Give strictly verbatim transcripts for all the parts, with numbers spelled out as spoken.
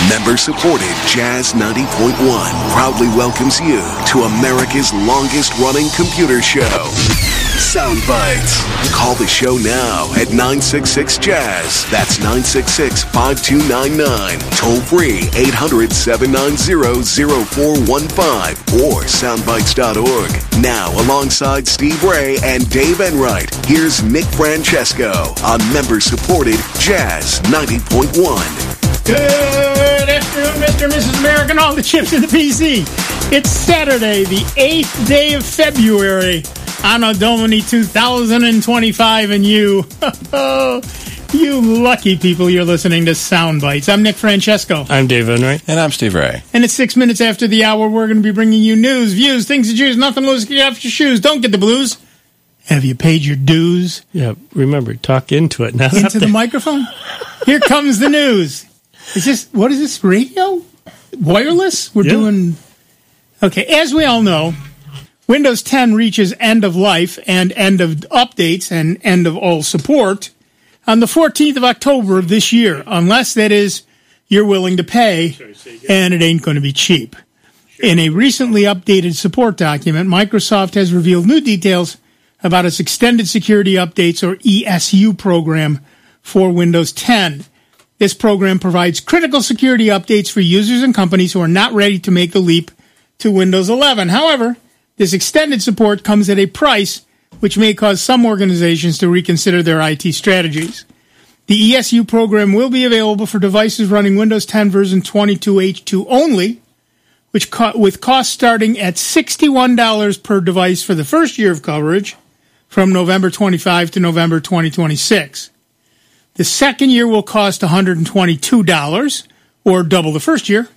Member-supported Jazz ninety point one proudly welcomes you to America's longest-running computer show, Soundbites. Call the show now at nine six six Jazz. That's nine six six, five two nine nine. Toll free eight hundred, seven nine zero, zero four one five or soundbites dot org. Now, alongside Steve Ray and Dave Enright, here's Nick Francesco on member-supported Jazz ninety point one. Good afternoon, Mister and Missus America, and all the chips in the P C. It's Saturday, the eighth day of February, Anno Domini two thousand twenty-five, and you, you lucky people, you're listening to Soundbites. I'm Nick Francesco. I'm Dave Enright. And I'm Steve Ray. And it's six minutes after the hour, we're going to be bringing you news, views, things to choose, nothing to lose, get off your shoes. Don't get the blues. Have you paid your dues? Yeah, remember, talk into it. Not into the microphone? Here comes the news. Is this, what is this, radio? Wireless? We're yeah. doing... Okay, as we all know, Windows ten reaches end of life and end of updates and end of all support on the fourteenth of October of this year, unless, that is, you're willing to pay, and it ain't going to be cheap. In a recently updated support document, Microsoft has revealed new details about its Extended Security Updates, or E S U, program for Windows ten. This program provides critical security updates for users and companies who are not ready to make the leap to Windows eleven. However, this extended support comes at a price which may cause some organizations to reconsider their I T strategies. The E S U program will be available for devices running Windows ten version twenty-two H two only, which co- with costs starting at sixty-one dollars per device for the first year of coverage from November twenty-fifth to November twenty twenty-six. The second year will cost one hundred twenty-two dollars, or double the first year,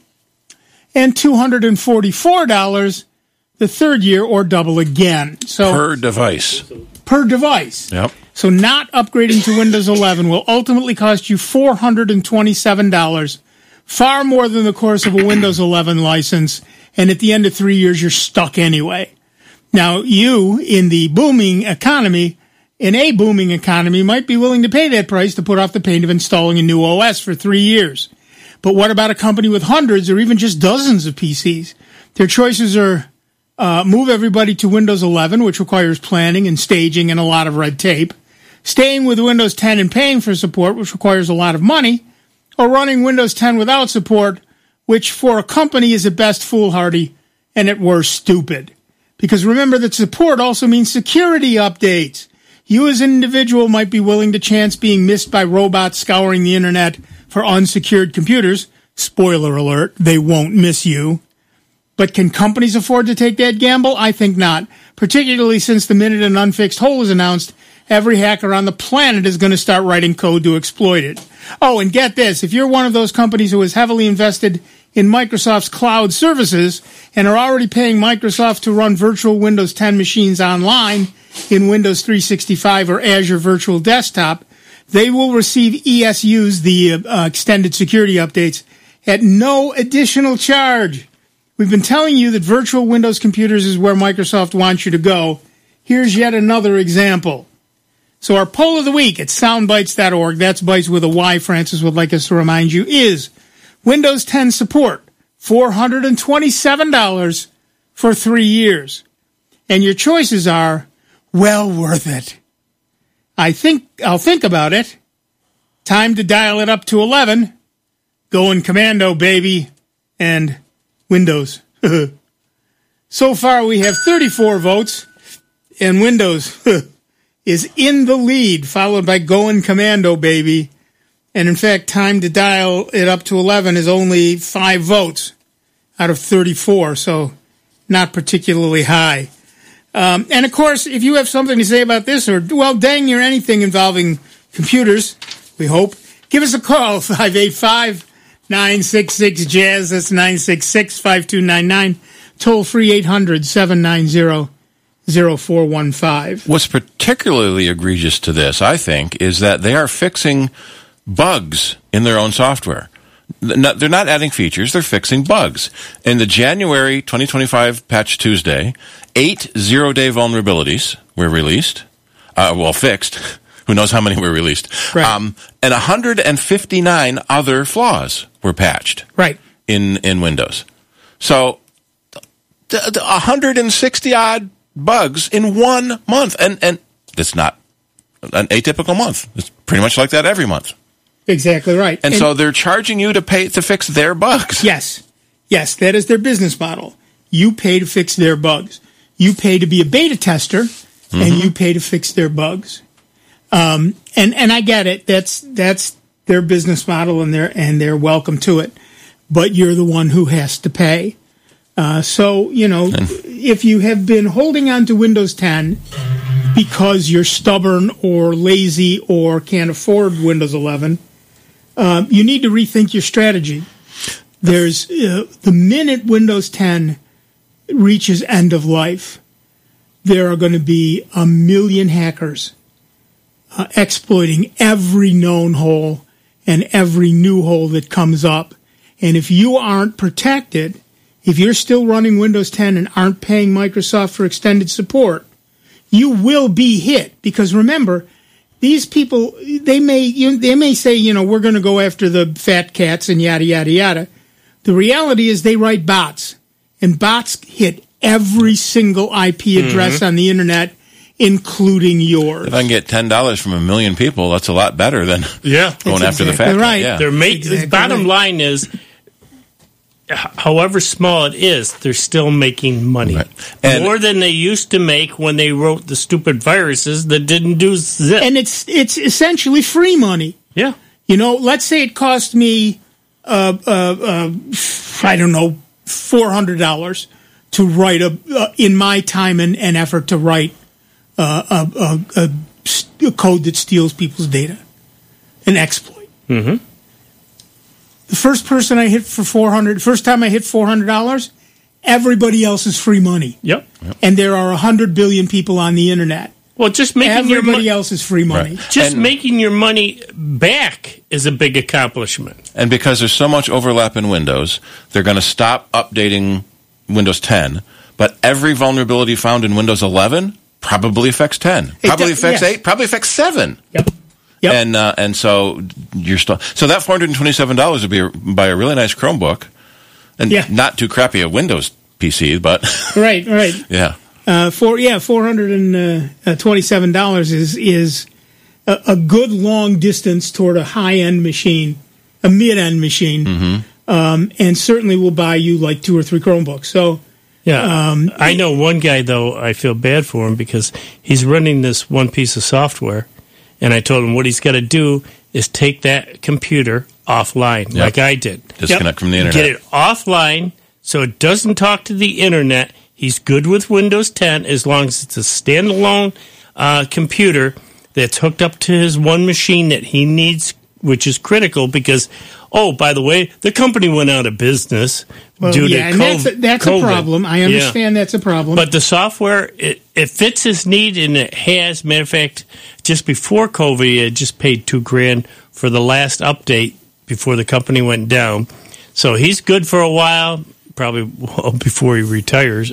and two hundred forty-four dollars the third year, or double again. So per device. Per device. Yep. So not upgrading to Windows eleven will ultimately cost you four hundred twenty-seven dollars, far more than the cost of a Windows eleven license, and at the end of three years, you're stuck anyway. Now, you, in the booming economy, in a booming economy, might be willing to pay that price to put off the pain of installing a new O S for three years. But what about a company with hundreds or even just dozens of P Cs? Their choices are uh, move everybody to Windows eleven, which requires planning and staging and a lot of red tape, staying with Windows ten and paying for support, which requires a lot of money, or running Windows ten without support, which for a company is at best foolhardy and at worst stupid. Because remember that support also means security updates. You as an individual might be willing to chance being missed by robots scouring the internet for unsecured computers. Spoiler alert, they won't miss you. But can companies afford to take that gamble? I think not, particularly since the minute an unfixed hole is announced, every hacker on the planet is going to start writing code to exploit it. Oh, and get this, if you're one of those companies who is heavily invested in Microsoft's cloud services and are already paying Microsoft to run virtual Windows ten machines online in Windows three sixty-five or Azure Virtual Desktop, they will receive E S Us, the uh, extended security updates, at no additional charge. We've been telling you that virtual Windows computers is where Microsoft wants you to go. Here's yet another example. So our poll of the week at soundbites dot org, that's bites with a Y, Francis would like us to remind you, is Windows ten support, four hundred twenty-seven dollars for three years. And your choices are well worth it. I think I'll think about it. Time to dial it up to eleven. Going commando, baby. And Windows. So far, we have thirty-four votes, and Windows is in the lead, followed by Going Commando, baby. And in fact, time to dial it up to eleven is only five votes out of thirty-four, so not particularly high. Um, and of course, if you have something to say about this, or, well, dang near anything involving computers, we hope, give us a call, five eight five, nine six six, Jazz, that's nine six six, five two nine nine, toll free eight hundred, seven nine zero, zero four one five. What's particularly egregious to this, I think, is that they are fixing bugs in their own software. They're not adding features, they're fixing bugs. In the January twenty twenty-five Patch Tuesday, eight zero-day vulnerabilities were released, uh, well, fixed, Who knows how many were released? Right. Um, and one hundred fifty-nine other flaws were patched Right. in, in Windows. So, th- th- one hundred sixty odd bugs in one month. And, and it's not an atypical month. It's pretty much like that every month. Exactly right. And, and so they're charging you to pay to fix their bugs. Yes. Yes, that is their business model. You pay to fix their bugs. You pay to be a beta tester, mm-hmm. and you pay to fix their bugs. Um, and, and I get it. That's that's their business model, and they're and they're welcome to it. But you're the one who has to pay. Uh, so you know, and if you have been holding on to Windows ten because you're stubborn or lazy or can't afford Windows eleven, um, you need to rethink your strategy. There's uh, the minute Windows ten reaches end of life, there are going to be a million hackers uh, exploiting every known hole and every new hole that comes up. And if you aren't protected, if you're still running Windows ten and aren't paying Microsoft for extended support, you will be hit. Because remember, these people, they may you, they may say, you know, we're going to go after the fat cats and yada, yada, yada. The reality is they write bots, and bots hit every single I P address mm-hmm. on the internet, including yours. If I can get ten dollars from a million people, that's a lot better than yeah. going that's after exactly the fat right. cat. Yeah. They're make, exactly the bottom right. line is, however small it is, they're still making money. Right. And more than they used to make when they wrote the stupid viruses that didn't do zip. And it's it's essentially free money. Yeah. You know, let's say it cost me, uh, uh, uh, I don't know, four hundred dollars to write, a uh, in my time and, and effort to write uh, a, a, a, a code that steals people's data, an exploit. Mm-hmm. The first person I hit for four hundred, first time I hit four hundred dollars, everybody else is free money. Yep. yep. And there are one hundred billion people on the internet. Well, just making everybody your mo- else is free money. Right. Just and, making your money back is a big accomplishment. And because there's so much overlap in Windows, they're going to stop updating Windows ten, but every vulnerability found in Windows eleven probably affects ten. Probably does, affects yes. eight, probably affects seven. Yep. Yep. And uh, and so you're still so that four hundred twenty-seven dollars would be a, buy a really nice Chromebook, and yeah. not too crappy a Windows P C, but right, right, yeah, uh, for yeah, four hundred and twenty-seven dollars is is a, a good long distance toward a high end machine, a mid end machine, mm-hmm. um, and certainly will buy you like two or three Chromebooks. So. Yeah, um, I know one guy though. I feel bad for him because he's running this one piece of software. And I told him what he's got to do is take that computer offline, yep. like I did. Disconnect yep. from the internet. Get it offline so it doesn't talk to the internet. He's good with Windows ten as long as it's a standalone uh, computer that's hooked up to his one machine that he needs, which is critical because, oh, by the way, the company went out of business well, due yeah, to and COVID. That's, a, that's a problem. I understand yeah. that's a problem. But the software, it, it fits his need, and it has. Matter of fact, just before COVID, he had just paid two grand for the last update before the company went down. So he's good for a while, probably before he retires.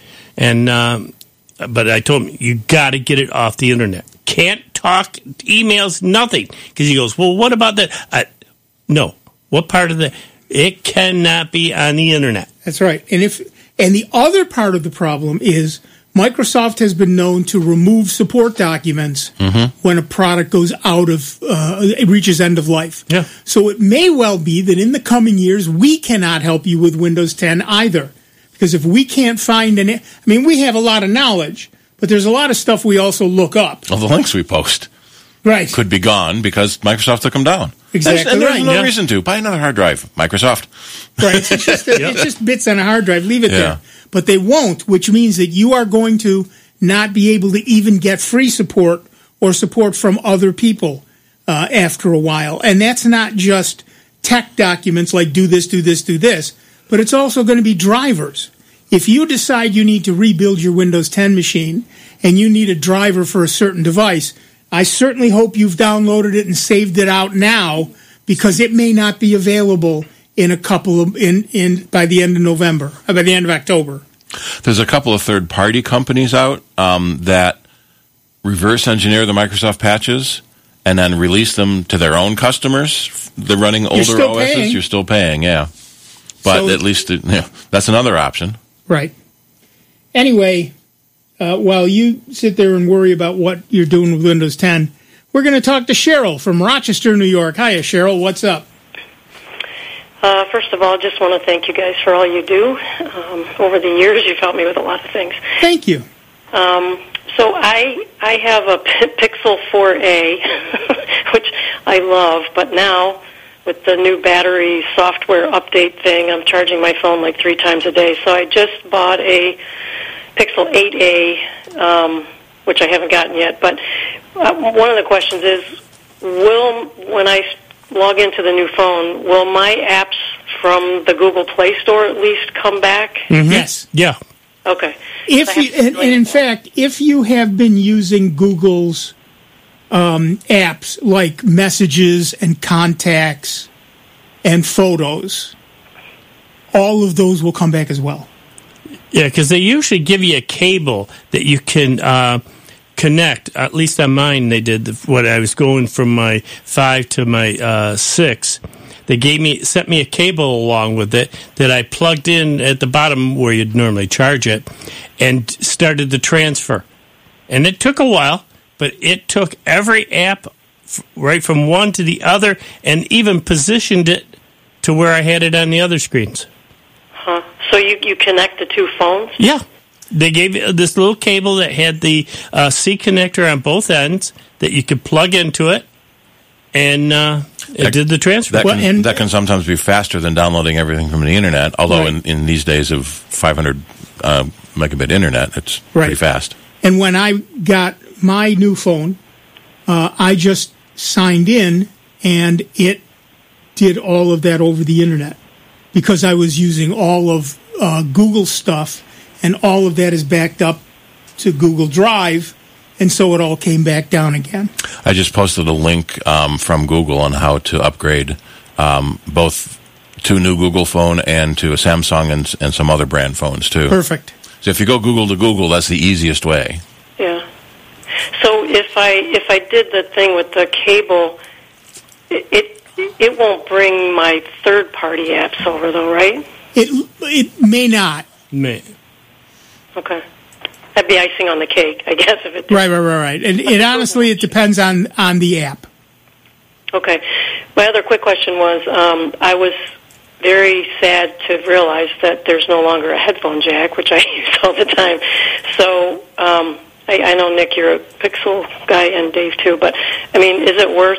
And um, but I told him, you got to get it off the internet. Can't talk, emails, nothing. Because he goes, well, what about that? I, no. What part of the... It cannot be on the internet. That's right. And if and the other part of the problem is Microsoft has been known to remove support documents mm-hmm. when a product goes out of, uh, it reaches end of life. Yeah. So it may well be that in the coming years, we cannot help you with Windows ten either. Because if we can't find an, I mean, we have a lot of knowledge, but there's a lot of stuff we also look up. Well, the links we post right. could be gone because Microsoft took them down. Exactly and there's right. no yeah. reason to. Buy another hard drive. Microsoft. Right. It's just, yep. it's just bits on a hard drive. Leave it yeah. there. But they won't, which means that you are going to not be able to even get free support or support from other people uh, after a while. And that's not just tech documents like do this, do this, do this, but it's also going to be drivers. If you decide you need to rebuild your Windows ten machine and you need a driver for a certain device, I certainly hope you've downloaded it and saved it out now because it may not be available in a couple of in, in by the end of November, or by the end of October. There's a couple of third-party companies out um, that reverse engineer the Microsoft patches and then release them to their own customers, the running older still O Ss, paying. you're still paying, yeah. But So- at least it, yeah, that's another option. Right. Anyway, uh, while you sit there and worry about what you're doing with Windows ten, we're going to talk to Cheryl from Rochester, New York. Hiya, Cheryl. What's up? Uh, first of all, I just want to thank you guys for all you do. Um, over the years, you've helped me with a lot of things. Thank you. Um, so I I have a P- Pixel four A, which I love, but now with the new battery software update thing, I'm charging my phone like three times a day. So I just bought a Pixel eight A, um, which I haven't gotten yet. But uh, one of the questions is, will, when I log into the new phone, will my apps from the Google Play Store at least come back? Mm-hmm. Yes. Yeah. Okay. If I have you, to and, and delete in that. fact, if you have been using Google's um, apps like Messages and Contacts and Photos, all of those will come back as well. Yeah, because they usually give you a cable that you can uh, connect. At least on mine, they did. The, what I was going from my five to my uh, six. They gave me sent me a cable along with it that I plugged in at the bottom where you'd normally charge it, and started the transfer. And it took a while, but it took every app f- right from one to the other, and even positioned it to where I had it on the other screens. Huh. So you, you connect the two phones? Yeah. They gave you this little cable that had the uh, C connector on both ends that you could plug into it, and uh, it That- did the transfer. That Well, can, and- that can sometimes be faster than downloading everything from the internet, although Right. in, in these days of five hundred uh, megabit internet, it's Right. pretty fast. And when I got my new phone, uh, I just signed in, and it did all of that over the internet because I was using all of uh, Google stuff, and all of that is backed up to Google Drive, and so it all came back down again. I just posted a link um, from Google on how to upgrade um, both to a new Google phone and to a Samsung and, and some other brand phones, too. Perfect. So if you go Google to Google, that's the easiest way. Yeah. So if I if I did the thing with the cable, it it, it won't bring my third party apps over though, right? It it may not. Man. Okay. That'd be icing on the cake, I guess, if it did. Right, right, right, right. And it honestly, it depends on on the app. Okay. My other quick question was, um, I was very sad to realize that there's no longer a headphone jack, which I use all the time. So um, I, I know, Nick, you're a Pixel guy, and Dave, too, but, I mean, is it worth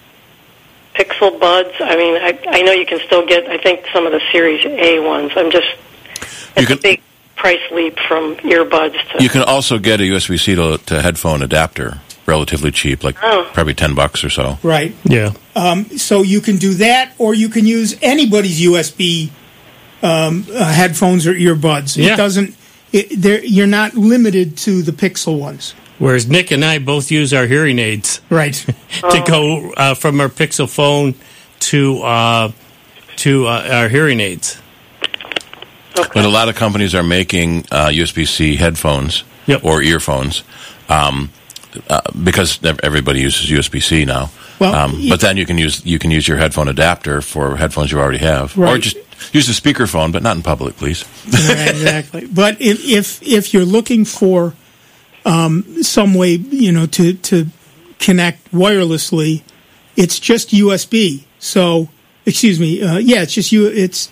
Pixel Buds? I mean, I, I know you can still get, I think, some of the Series A ones. I'm just, it's You can- a big price leap from earbuds to... You can also get a U S B C to, to headphone adapter relatively cheap, like Oh. probably ten bucks or so. Right. Yeah. So you can do that, or you can use anybody's U S B um, uh, headphones or earbuds. Yeah. It doesn't. It, they're- you're not limited to the Pixel ones. Whereas Nick and I both use our hearing aids Right. to go uh, from our Pixel phone to uh, to uh, our hearing aids. But a lot of companies are making uh, U S B C headphones Yep. or earphones um, uh, because ev- everybody uses U S B C now. Well, um, y- but then you can use you can use your headphone adapter for headphones you already have, or Right. just use the speakerphone, but not in public, please. Right, exactly. But if if if you're looking for um, some way, you know, to to connect wirelessly, it's just U S B. So, excuse me. Uh, yeah, it's just you. It's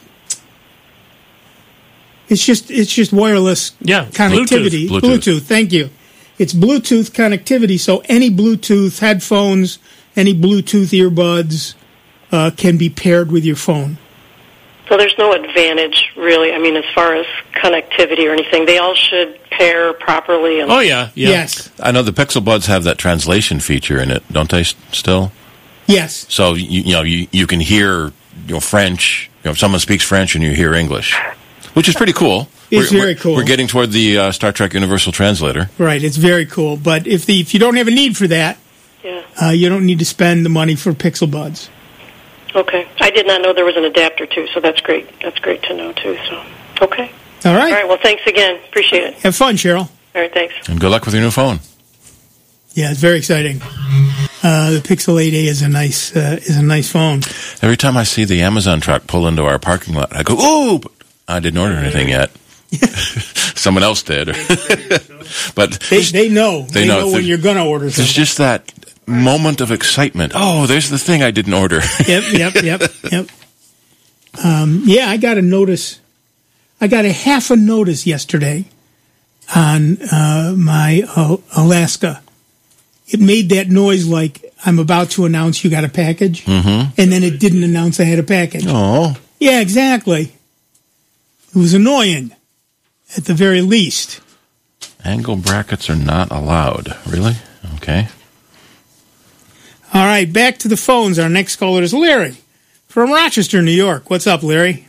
it's just it's just wireless Yeah, connectivity. Bluetooth. Bluetooth. Thank you. It's Bluetooth connectivity. So any Bluetooth headphones, any Bluetooth earbuds uh, can be paired with your phone. So there's no advantage, really, I mean, as far as connectivity or anything. They all should pair properly. And Oh yeah, yeah. Yes. I know the Pixel Buds have that translation feature in it, don't they? s- Still, Yes. so you, you know you, you can hear you know French. You know, if someone speaks French and you hear English, which is pretty cool. It's we're, very we're- cool. We're getting toward the uh, Star Trek Universal Translator. Right, it's very cool. But if the if you don't have a need for that, Yeah. uh, you don't need to spend the money for Pixel Buds. Okay. I did not know there was an adapter, too, so that's great. That's great to know, too. So, okay. All All right. right, well, thanks again. Appreciate it. Have fun, Cheryl. All right, thanks. And good luck with your new phone. Yeah, it's very exciting. Uh, the Pixel eight A is a nice uh, is a nice phone. Every time I see the Amazon truck pull into our parking lot, I go, "Ooh!" But I didn't order anything yet. Someone else did. But they, they know. They, they know, know when you're going to order something. There's just that moment of excitement. Oh, there's the thing I didn't order. Yep, yep, yep, yep. Um, yeah, I got a notice. I got a half a notice yesterday on uh, my uh, Alaska. It made that noise like I'm about to announce you got a package, mm-hmm. and then it didn't announce I had a package. Oh. Yeah, exactly. It was annoying, at the very least. Angle brackets are not allowed. Really? Okay. All right, back to the phones. Our next caller is Larry from Rochester, New York. What's up, Larry?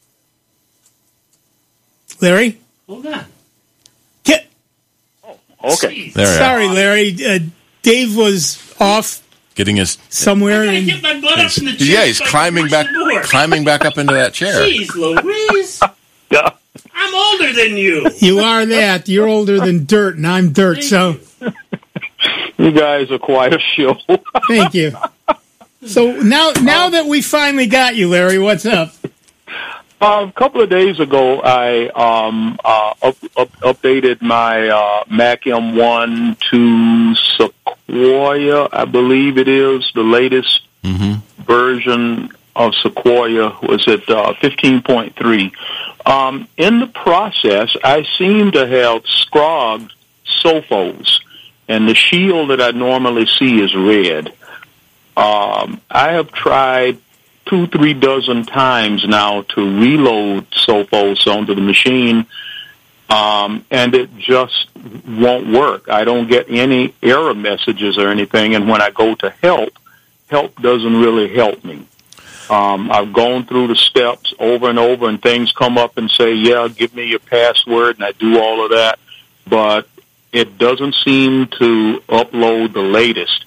Larry? Hold on. Get. Oh, okay. There we Sorry, are. Larry. Uh, Dave was off Getting his somewhere. I And get my butt up in the chair. yeah, he's so I can climbing push back, the door. climbing back up into that chair. Jeez, Louise. Yeah. I'm older than you. you are that. You're older than dirt, and I'm dirt. Thank So you. You guys are quite a show. thank you. So now, now that we finally got you, Larry, what's up? Uh, a couple of days ago, I um, uh, up, up, updated my uh, Mac M one to Sequoia, I believe it is, the latest Mm-hmm. version of Sequoia was at uh, fifteen point three. Um, in the process, I seem to have scrogged Sophos, and the shield that I normally see is red. Um, I have tried two, three dozen times now to reload Sophos onto the machine, um, and it just won't work. I don't get any error messages or anything, and when I go to help, help doesn't really help me. Um, I've gone through the steps over and over, and things come up and say, yeah, give me your password, and I do all of that, but it doesn't seem to upload the latest.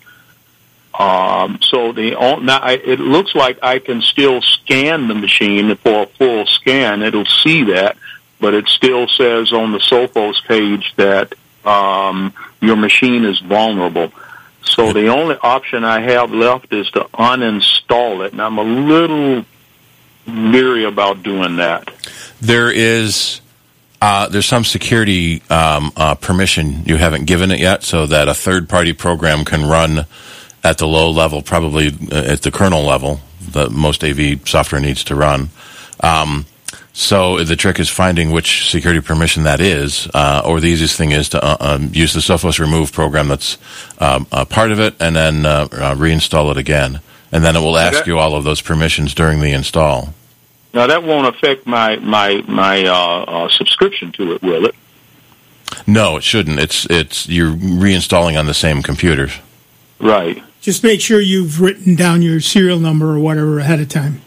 Um, so the now I, it looks like I can still scan the machine for a full scan. It'll see that, but it still says on the Sophos page that um, your machine is vulnerable. So the only option I have left is to uninstall it, and I'm a little leery about doing that. There is uh, there's some security um, uh, permission you haven't given it yet, so that a third-party program can run at the low level, probably at the kernel level, that most A V software needs to run. Um, so the trick is finding which security permission that is, uh, or the easiest thing is to uh, um, use the Sophos remove program that's um, a part of it, and then uh, uh, reinstall it again. And then it will ask Okay. you all of those permissions during the install. Now, that won't affect my my my uh, uh, subscription to it, will it? No, it shouldn't. It's it's you're reinstalling on the same computers. Right. Just make sure you've written down your serial number or whatever ahead of time.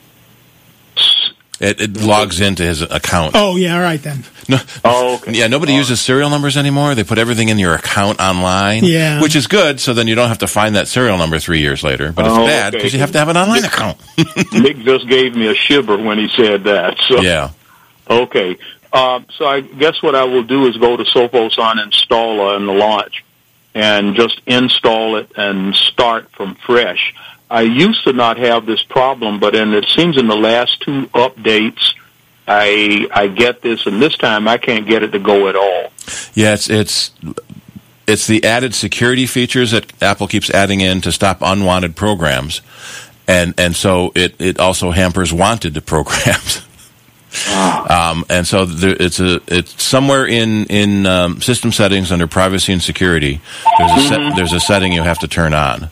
It, it logs into his account. Oh, yeah, all right then. No, Oh, okay. yeah, nobody uses serial numbers anymore. They put everything in your account online, Yeah. which is good. So then you don't have to find that serial number three years later. But it's Oh, bad okay. because you have to have an online account. Nick just gave me a shiver when he said that. So Yeah. okay. Uh, so I guess what I will do is go to Sophos on installer in the launch and just install it and start from fresh. I used to not have this problem, but in, it seems in the last two updates, I I get this, and this time I can't get it to go at all. Yeah, it's it's it's the added security features that Apple keeps adding in to stop unwanted programs, and and so it, it also hampers wanted programs. Um, and so there, it's a it's somewhere in in um, system settings under privacy and security. There's a set, there's a setting you have to turn on.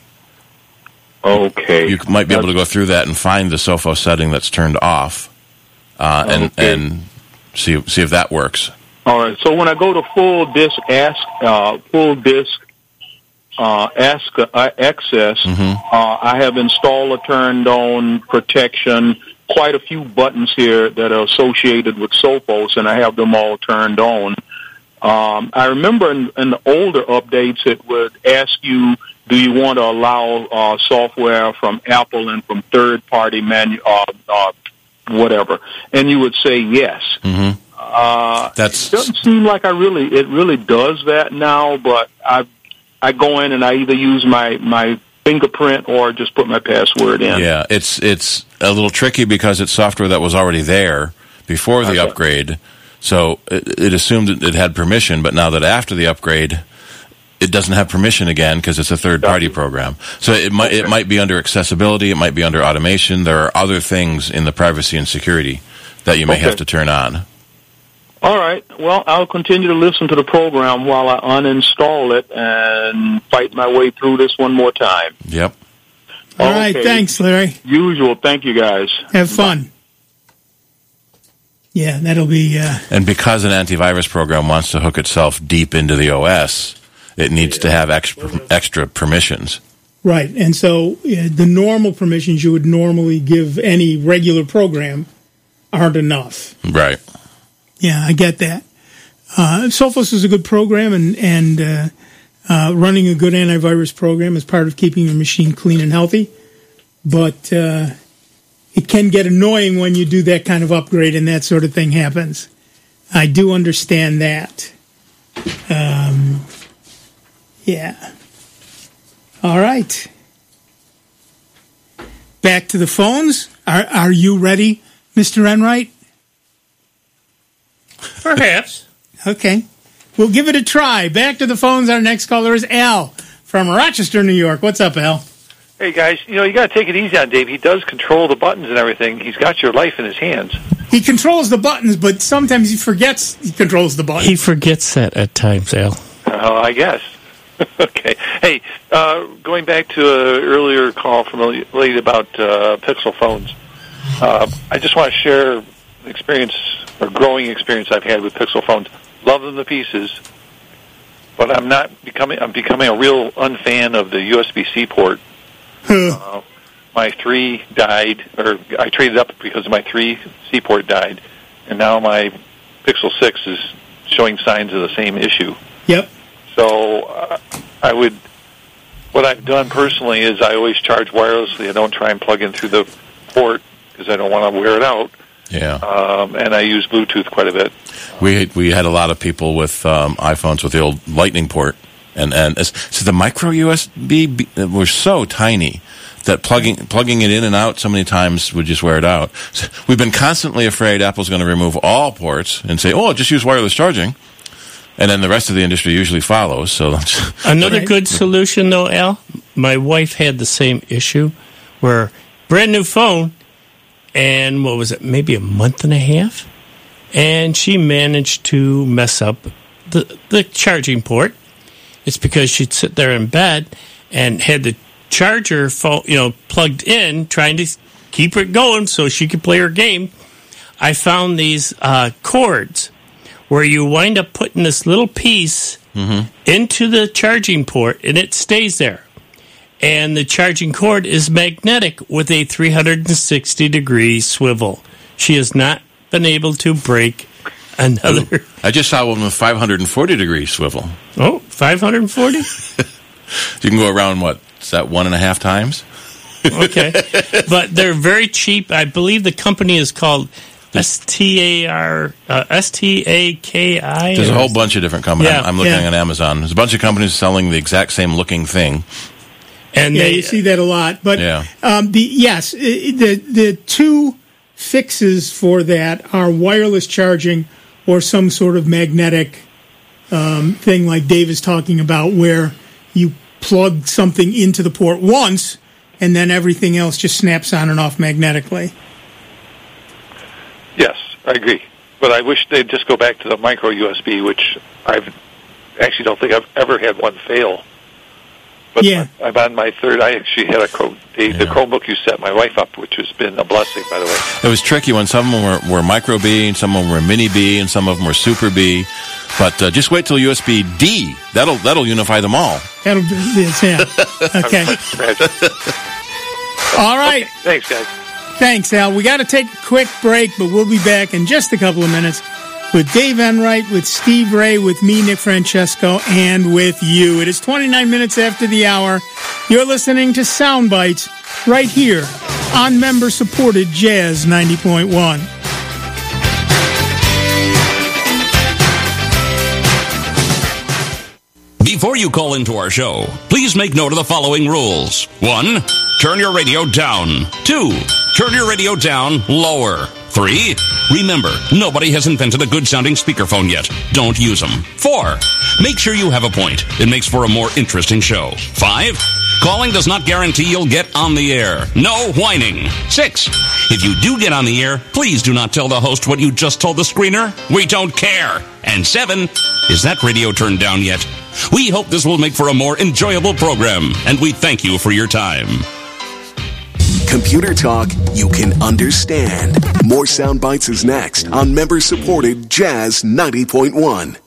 Okay. You might be able to go through that and find the Sophos setting that's turned off, uh, and Okay. and see see if that works. All right. So when I go to full disk ask uh, full disk uh, ask uh, access, Mhm. uh, I have installer turned on, protection, quite a few buttons here that are associated with Sophos, and I have them all turned on. Um, I remember in, in the older updates, it would ask you, do you want to allow uh, software from Apple and from third-party manu- uh, uh, whatever, and you would say yes. hmm Uh, That's it doesn't seem like I really, it really does that now, but I've I go in and I either use my, my fingerprint or just put my password in. Yeah, it's it's a little tricky because it's software that was already there before the Okay. upgrade. So it, it assumed it had permission, but now that after the upgrade, it doesn't have permission again because it's a third-party program. So it might it might be under accessibility, it might be under automation. There are other things in the privacy and security that you may Okay. have to turn on. All right. Well, I'll continue to listen to the program while I uninstall it and fight my way through this one more time. Yep. All right, Okay. thanks, Larry. Usual. Thank you, guys. Have fun. Yeah, that'll be. Uh, And because an antivirus program wants to hook itself deep into the O S, it needs to have extra, extra permissions. Right, and so uh, the normal permissions you would normally give any regular program aren't enough. Right. Yeah, I get that. Uh, Sophos is a good program, and and uh, uh, running a good antivirus program is part of keeping your machine clean and healthy. But uh, it can get annoying when you do that kind of upgrade and that sort of thing happens. I do understand that. Um, yeah. All right. Back to the phones. Are are you ready, Mister Enright? Perhaps. Okay. We'll give it a try. Back to the phones. Our next caller is Al from Rochester, New York. What's up, Al? Hey, guys, you know, you got to take it easy on Dave. He does control the buttons and everything. He's got your life in his hands. He controls the buttons, but sometimes he forgets he controls the buttons. He forgets that at times, Al. Oh, I guess. Okay. Hey, uh, going back to an earlier call from a lady about uh, Pixel phones, uh, I just want to share the experience or growing experience I've had with Pixel phones. Love them to pieces, but I'm not becoming. I'm becoming a real unfan of the U S B C port. Uh, my three died, or I traded up because my three C port died, and now my Pixel six is showing signs of the same issue. Yep. So uh, I would, what I've done personally is I always charge wirelessly. I don't try and plug in through the port because I don't want to wear it out. Yeah. Um, and I use Bluetooth quite a bit. We we had a lot of people with um, iPhones with the old Lightning port, and and as, so the micro U S B b- were so tiny that plugging plugging it in and out so many times would just wear it out. So we've been constantly afraid Apple's going to remove all ports and say, "Oh, just use wireless charging," and then the rest of the industry usually follows. So that's Another Right. good solution, though, Al, my wife had the same issue where brand new phone, and what was it, maybe a month and a half? And she managed to mess up the, the charging port. It's because she'd sit there in bed and had the charger phone, you know, plugged in, trying to keep it going so she could play her game. I found these uh, cords where you wind up putting this little piece into the charging port, and it stays there. And the charging cord is magnetic with a three hundred sixty degree swivel. She has not been able to break another. I just saw one with five hundred forty degree swivel. Oh, five hundred forty? You can go around, what, is that one and a half times? Okay. But they're very cheap. I believe the company is called S T A R, uh, S T A K I. There's a whole bunch of different companies. Yeah, I'm, I'm looking yeah. on Amazon. There's a bunch of companies selling the exact same looking thing. And Yeah, they, you see that a lot. But Yeah. um, the yes, i- the the two fixes for that are wireless charging or some sort of magnetic um, thing like Dave is talking about, where you plug something into the port once and then everything else just snaps on and off magnetically. Yes, I agree. But I wish they'd just go back to the micro U S B, which I actually don't think I've ever had one fail. But Yeah. I'm on my third. I actually had a Chrome, the, the Chromebook you set my wife up, which has been a blessing, by the way. It was tricky when some of them were, were micro B, and some of them were mini B, and some of them were super B. But uh, just wait till U S B D. That'll that'll unify them all. That'll do this, yeah. Okay. Imagine. All right. Thanks, guys. Thanks, Al. We got to take a quick break, but we'll be back in just a couple of minutes with Dave Enright, with Steve Ray, with me, Nick Francesco, and with you. It is twenty-nine minutes after the hour. You're listening to Sound Bites right here on member-supported Jazz ninety point one. Before you call into our show, please make note of the following rules. One, turn your radio down. Two, turn your radio down lower. Three, remember, nobody has invented a good-sounding speakerphone yet. Don't use them. Four, make sure you have a point. It makes for a more interesting show. Five, calling does not guarantee you'll get on the air. No whining. Six, if you do get on the air, please do not tell the host what you just told the screener. We don't care. And seven, is that radio turned down yet? We hope this will make for a more enjoyable program, and we thank you for your time. Computer talk you can understand. More Sound Bites is next on member-supported Jazz ninety point one.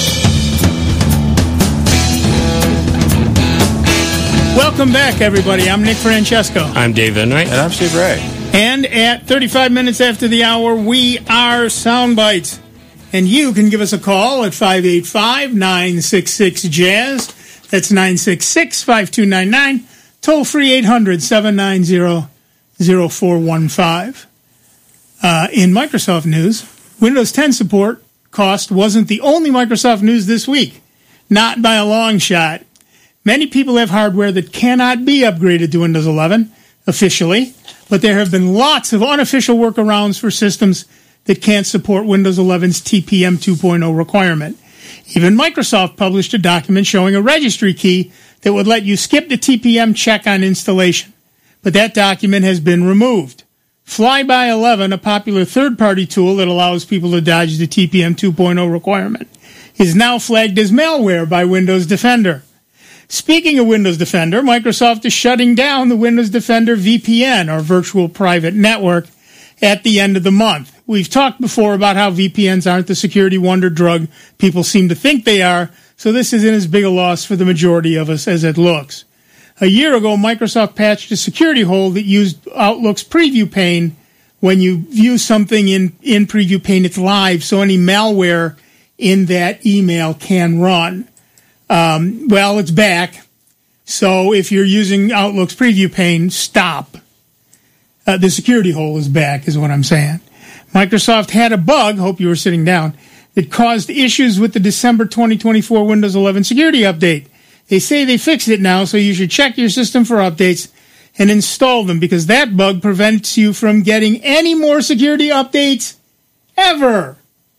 Welcome back, everybody. I'm Nick Francesco. I'm Dave Enright. And I'm Steve Ray. And at thirty-five minutes after the hour, we are Sound Bites. And you can give us a call at five eight five, nine six six, jazz. That's nine six six, five two nine nine. Toll free eight hundred, seven nine zero, zero four one five. Uh, in Microsoft news, Windows ten support cost wasn't the only Microsoft news this week. Not by a long shot. Many people have hardware that cannot be upgraded to Windows eleven officially, but there have been lots of unofficial workarounds for systems that can't support Windows eleven's T P M two point oh requirement. Even Microsoft published a document showing a registry key that would let you skip the T P M check on installation. But that document has been removed. Flyby eleven, a popular third-party tool that allows people to dodge the T P M two point oh requirement, is now flagged as malware by Windows Defender. Speaking of Windows Defender, Microsoft is shutting down the Windows Defender V P N, or Virtual Private Network, at the end of the month. We've talked before about how V P Ns aren't the security wonder drug people seem to think they are, so this isn't as big a loss for the majority of us as it looks. A year ago, Microsoft patched a security hole that used Outlook's preview pane. When you view something in, in preview pane, it's live, so any malware in that email can run. Um, well, it's back, so if you're using Outlook's preview pane, stop. Uh, the security hole is back, is what I'm saying. Microsoft had a bug, hope you were sitting down, that caused issues with the December twenty twenty-four Windows eleven security update. They say they fixed it now, so you should check your system for updates and install them, because that bug prevents you from getting any more security updates ever.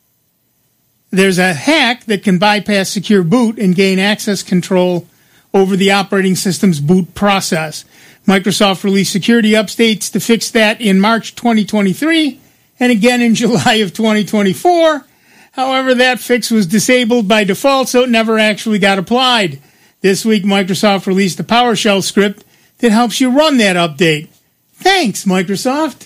There's a hack that can bypass secure boot and gain access control over the operating system's boot process. Microsoft released security updates to fix that in March twenty twenty-three and again in July of twenty twenty-four. However, that fix was disabled by default, so it never actually got applied. This week, Microsoft released a PowerShell script that helps you run that update. Thanks, Microsoft.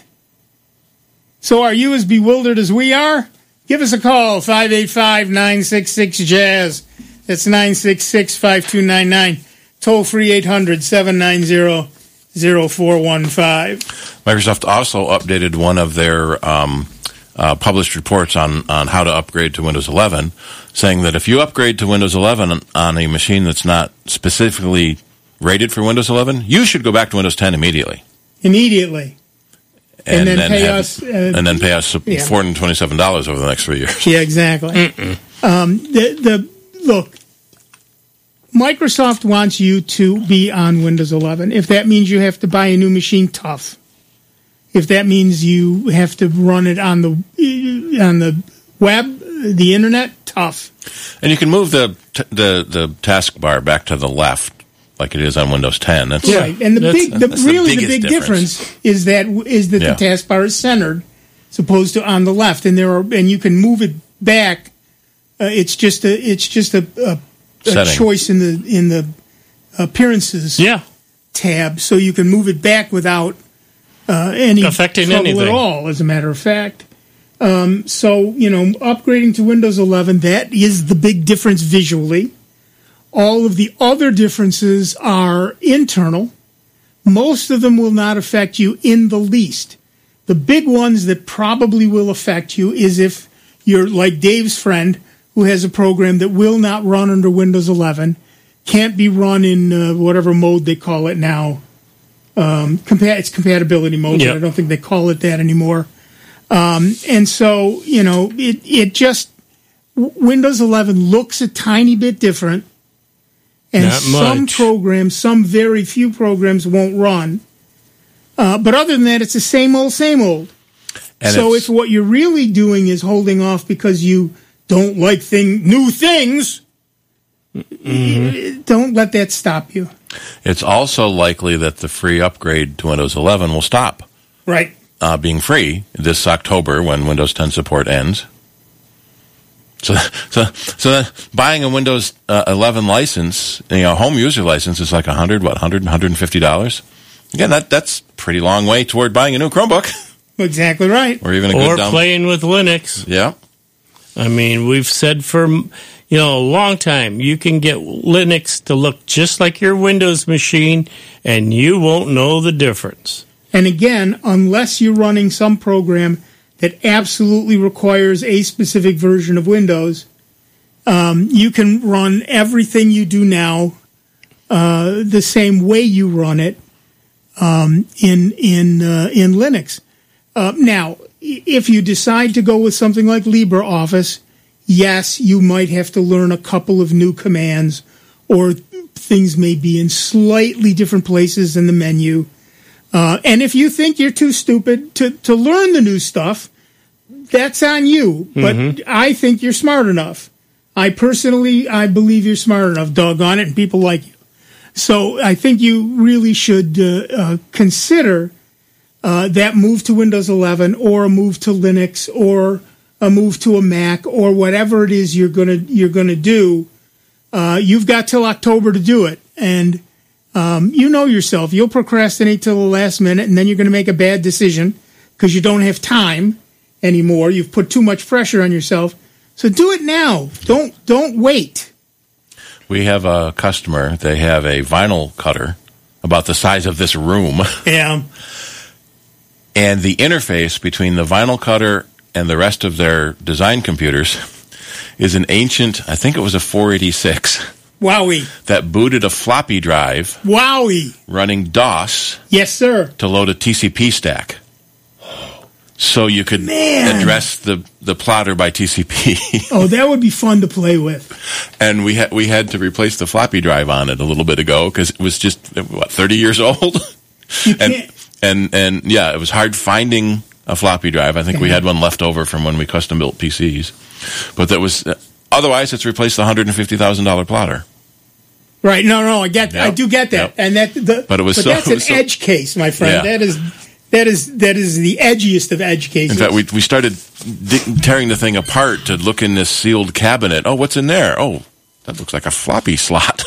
So are you as bewildered as we are? Give us a call, five eight five, nine six six, jazz. That's nine six six, five two nine nine. Toll free eight hundred, seven nine zero, zero four one five. Microsoft also updated one of their um, uh, published reports on, on how to upgrade to Windows eleven, saying that if you upgrade to Windows eleven on a machine that's not specifically rated for Windows eleven, you should go back to Windows ten immediately. Immediately. And, and then, then pay have, us... Uh, and then pay us yeah. four hundred twenty-seven dollars over the next three years. Yeah, exactly. Um, the, the Look, Microsoft wants you to be on Windows eleven. If that means you have to buy a new machine, tough. If that means you have to run it on the on the web, the internet, tough. And you can move the t- the the taskbar back to the left, like it is on Windows ten. That's right. And the that's, big, the, that's really the, the big difference. difference is that is that yeah. the taskbar is centered, as opposed to on the left, and there are and you can move it back. Uh, it's just a it's just a, a, a choice in the in the appearances yeah. tab, so you can move it back without uh, any affecting trouble anything at all. As a matter of fact, um, so you know, upgrading to Windows eleven, that is the big difference visually. All of the other differences are internal. Most of them will not affect you in the least. The big ones that probably will affect you is if you're like Dave's friend, who has a program that will not run under Windows eleven, can't be run in uh, whatever mode they call it now. Um, compa- it's compatibility mode, yep. but I don't think they call it that anymore. Um, and so, you know, it, it just, Windows eleven looks a tiny bit different. And Not some much. programs, some very few programs won't run. Uh, but other than that, it's the same old, same old. And so it's- if what you're really doing is holding off because you don't like thing new things, Mm-hmm. don't let that stop you. It's also likely that the free upgrade to Windows eleven will stop Right. uh, being free this October when Windows ten support ends. So, so, so then buying a Windows uh, eleven license, you know, home user license is like a hundred, what, hundred, hundred and fifty dollars. Again, that that's a pretty long way toward buying a new Chromebook, Exactly right. or even a Or good down. playing with Linux. Yeah, I mean, we've said for, you know, a long time, you can get Linux to look just like your Windows machine, and you won't know the difference. And again, unless you're running some program that absolutely requires a specific version of Windows, um, you can run everything you do now uh, the same way you run it um, in in uh, in Linux. Uh, now, i- if you decide to go with something like LibreOffice, yes, you might have to learn a couple of new commands, or things may be in slightly different places in the menu. Uh, and if you think you're too stupid to, to learn the new stuff, that's on you. But I think you're smart enough. I personally, I believe you're smart enough, doggone it, and people like you. So I think you really should uh, uh, consider uh, that move to Windows eleven, or a move to Linux, or a move to a Mac, or whatever it is you're gonna you're gonna do. Uh, you've got till October to do it, and um, you know yourself. You'll procrastinate till the last minute, and then you're going to make a bad decision because you don't have time anymore. You've put too much pressure on yourself. So do it now. Don't don't wait. we have a customer. They have a vinyl cutter about the size of this room. Yeah. And the interface between the vinyl cutter and the rest of their design computers is an ancient, I think it was a four eighty-six, Wowie. that booted a floppy drive Wowie. running DOS Yes, sir. to load a T C P stack. So you could Man. address the, the plotter by T C P. Oh, that would be fun to play with. And we had we had to replace the floppy drive on it a little bit ago because it was just, what, thirty years old? You and, can't. and and yeah, it was hard finding a floppy drive. I think we had one left over from when we custom built P Cs, but that was uh, otherwise it's replaced the one hundred and fifty thousand dollar plotter. Right. No, no, I get, Yep. I do get that, Yep. and that. The, But it was so- that's it an was so- edge case, my friend. Yeah. That is, that is, that is the edgiest of edge cases. In fact, we we started di- tearing the thing apart to look in this sealed cabinet. Oh, what's in there? Oh, that looks like a floppy slot.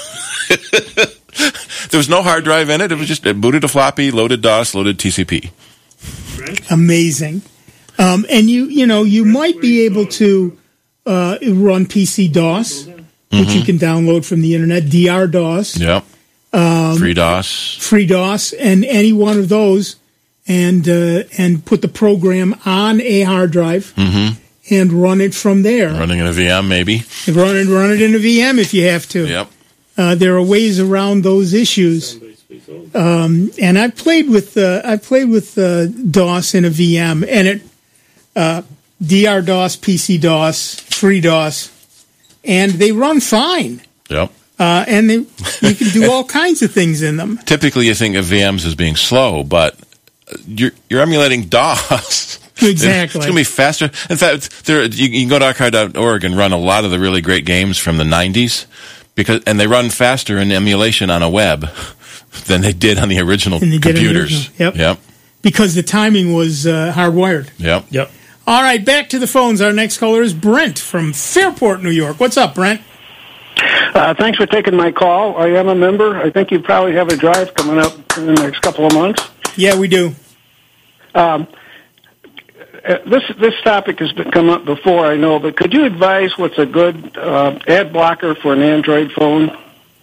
There was no hard drive in it. It was just it booted a floppy, loaded DOS, loaded T C P. Amazing. Um, and you, you know, you might be able to uh, run P C DOS, which you can download from the internet. D R DOS, Yep. Um, Free DOS. free DOS, and any one of those, and uh, and put the program on a hard drive and run it from there. Running in a V M, maybe. Run it, run it in a V M if you have to. Yep. Uh, there are ways around those issues. Um, and I played with uh, I played with uh, DOS in a V M, and it uh, D R DOS, P C DOS, free DOS, and they run fine. Yep. Uh, and they, you can do all kinds of things in them. Typically, you think of V Ms as being slow, but you're you're emulating DOS. Exactly. It's going to be faster. In fact, there you, you can go to archive dot org and run a lot of the really great games from the nineties, because and they run faster in emulation on a web than they did on the original And they did on the computers. original, yep. Yep. Because the timing was uh, hardwired. Yep. Yep. All right, back to the phones. Our next caller is Brent from Fairport, New York. What's up, Brent? Uh, thanks for taking my call. I am a member. I think you probably have a drive coming up in the next couple of months. Yeah, we do. Um, uh, this this topic has been come up before, I know, but could you advise what's a good uh, ad blocker for an Android phone?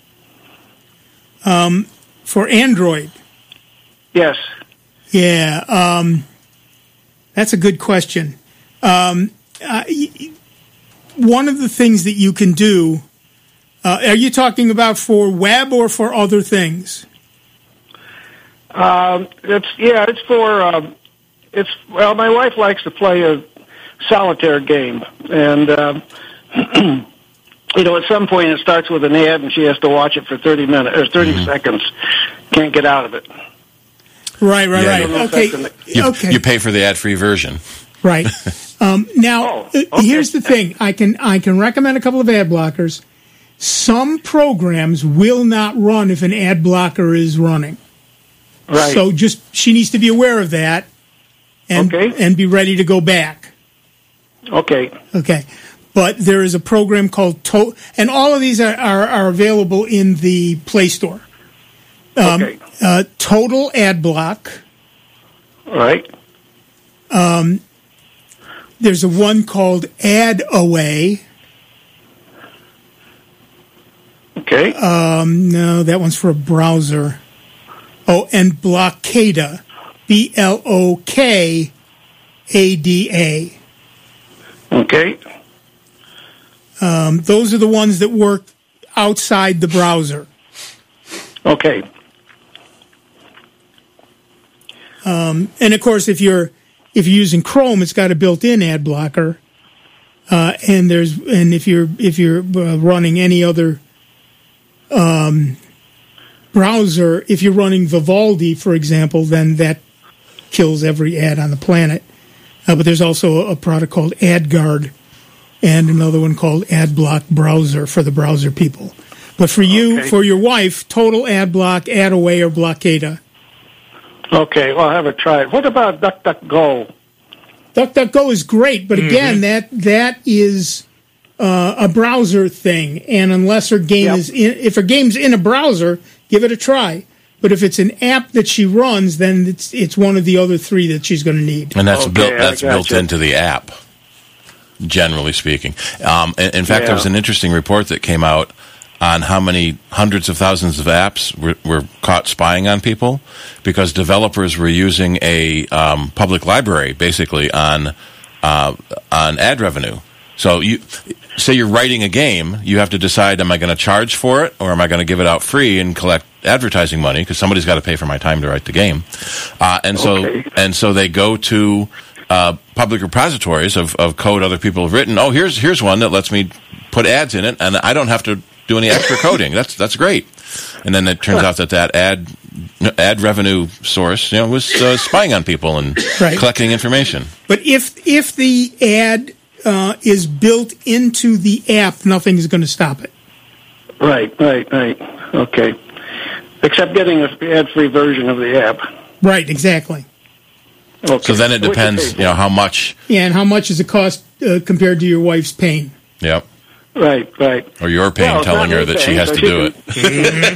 Um, for Android. Yes. Yeah, um, that's a good question. Um, uh, y- one of the things that you can do, uh, are you talking about for web or for other things? Um, it's yeah, it's for um, it's well, my wife likes to play a solitaire game, and uh, you know, at some point it starts with an ad, and she has to watch it for thirty minutes or thirty mm-hmm. seconds. Can't get out of it. Right, right, yeah, right. Okay, you, okay. You pay for the ad-free version. Right. Um, now, oh, okay. here's the thing. I can I can recommend a couple of ad blockers. Some programs will not run if an ad blocker is running. Right. So just she needs to be aware of that and okay. and be ready to go back. Okay. Okay. But there is a program called To- and all of these are, are, are available in the Play Store. Um, okay. Uh, Total Ad Block. All right. Um, there's a one called Ad Away. Okay. Um, no, that one's for a browser. Oh, and Blockada. B L O K A D A. Okay. Um, those are the ones that work outside the browser. Okay. Um, and of course, if you're if you're using Chrome, it's got a built-in ad blocker. Uh, and there's and if you're if you're uh, running any other um, browser, if you're running Vivaldi, for example, then that kills every ad on the planet. Uh, but there's also a product called AdGuard and another one called AdBlock Browser for the browser people. But for you, okay. for your wife, Total AdBlock, AdAway, or Blockada. Okay, well, I'll have a try. What about DuckDuckGo? DuckDuckGo is great, but again, mm-hmm. that that is uh, a browser thing, and unless her game yep. is in, if her game's in a browser, give it a try. But if it's an app that she runs, then it's it's one of the other three that she's going to need. And that's okay, built that's built you. into the app, generally speaking. Um, in, in fact, yeah. there was an interesting report that came out on how many hundreds of thousands of apps were, were caught spying on people because developers were using a um, public library, basically, on uh, on ad revenue. So you say you're writing a game, you have to decide, am I going to charge for it or am I going to give it out free and collect advertising money because somebody's got to pay for my time to write the game. Uh, and so okay. and so they go to uh, public repositories of, of code other people have written. Oh, here's here's one that lets me put ads in it, and I don't have to do any extra coding. That's that's great. And then it turns out that that ad ad revenue source, you know, was uh, spying on people and right. collecting information. But if if the ad uh, is built into the app, nothing is going to stop it. Right, right, right. Okay. Except getting an ad-free version of the app. Right, exactly. Okay. So then it depends, you know, how much. Yeah, and how much does it cost uh, compared to your wife's pain? Yep. Right, right. Or your pain well, telling her that pain, she has to she do can...